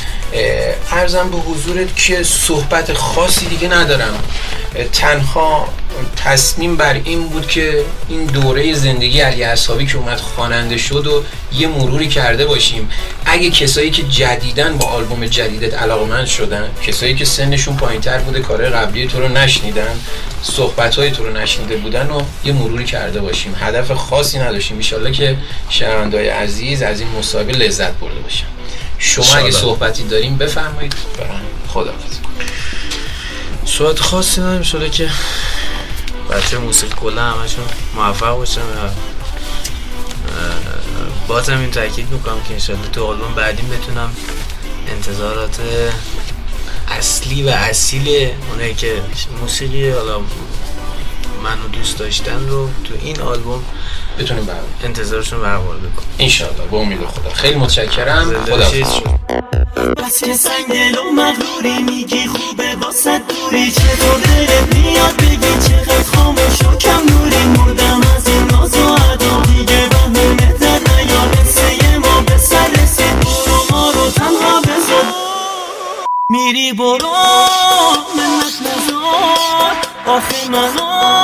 عرضم به حضورت که صحبت خاصی دیگه ندارم. تنها تصمیم بر این بود که این دوره زندگی علی اصحابی که اومد خواننده شد و یه مروری کرده باشیم. اگه کسایی که جدیدن با آلبوم جدیدت علاقه‌مند شدن، کسایی که سنشون پایین‌تر بوده کارهای قبلی تو رو نشنیدن، صحبت‌های تو رو نشنیده بودن و یه مروری کرده باشیم. هدف خاصی نداشتیم. ان شاءالله که شنونده‌های عزیز از این مصاحبه لذت برده باشن. شما اگه صحبتی داریم بفرمایید. خداحافظ. صحبت خاصی نداریم شده که بچه موسیقی کلا همشون موفق باشن و بازم این تاکید میکنم که انشالله تو آلبوم بعدیم بتونم انتظارات اصلی و اصیل اونایی که موسیقی حالا منو دوست داشتن رو تو این آلبوم بتونیم برام انتظارشون برآورده کنیم ان شاء الله. با امید خدا. خیلی متشکرم. خدا بس که سنگل و مغروری میگی خوبه واسه دوری چطور دلت میاد بگی چقدر خاموش و کم نوری مردم از این ناز و عدا دیگه بهمونت نیاد قصه ما به سر رسید برو ما رو تنها بذار میری برو منت نزار آخه منو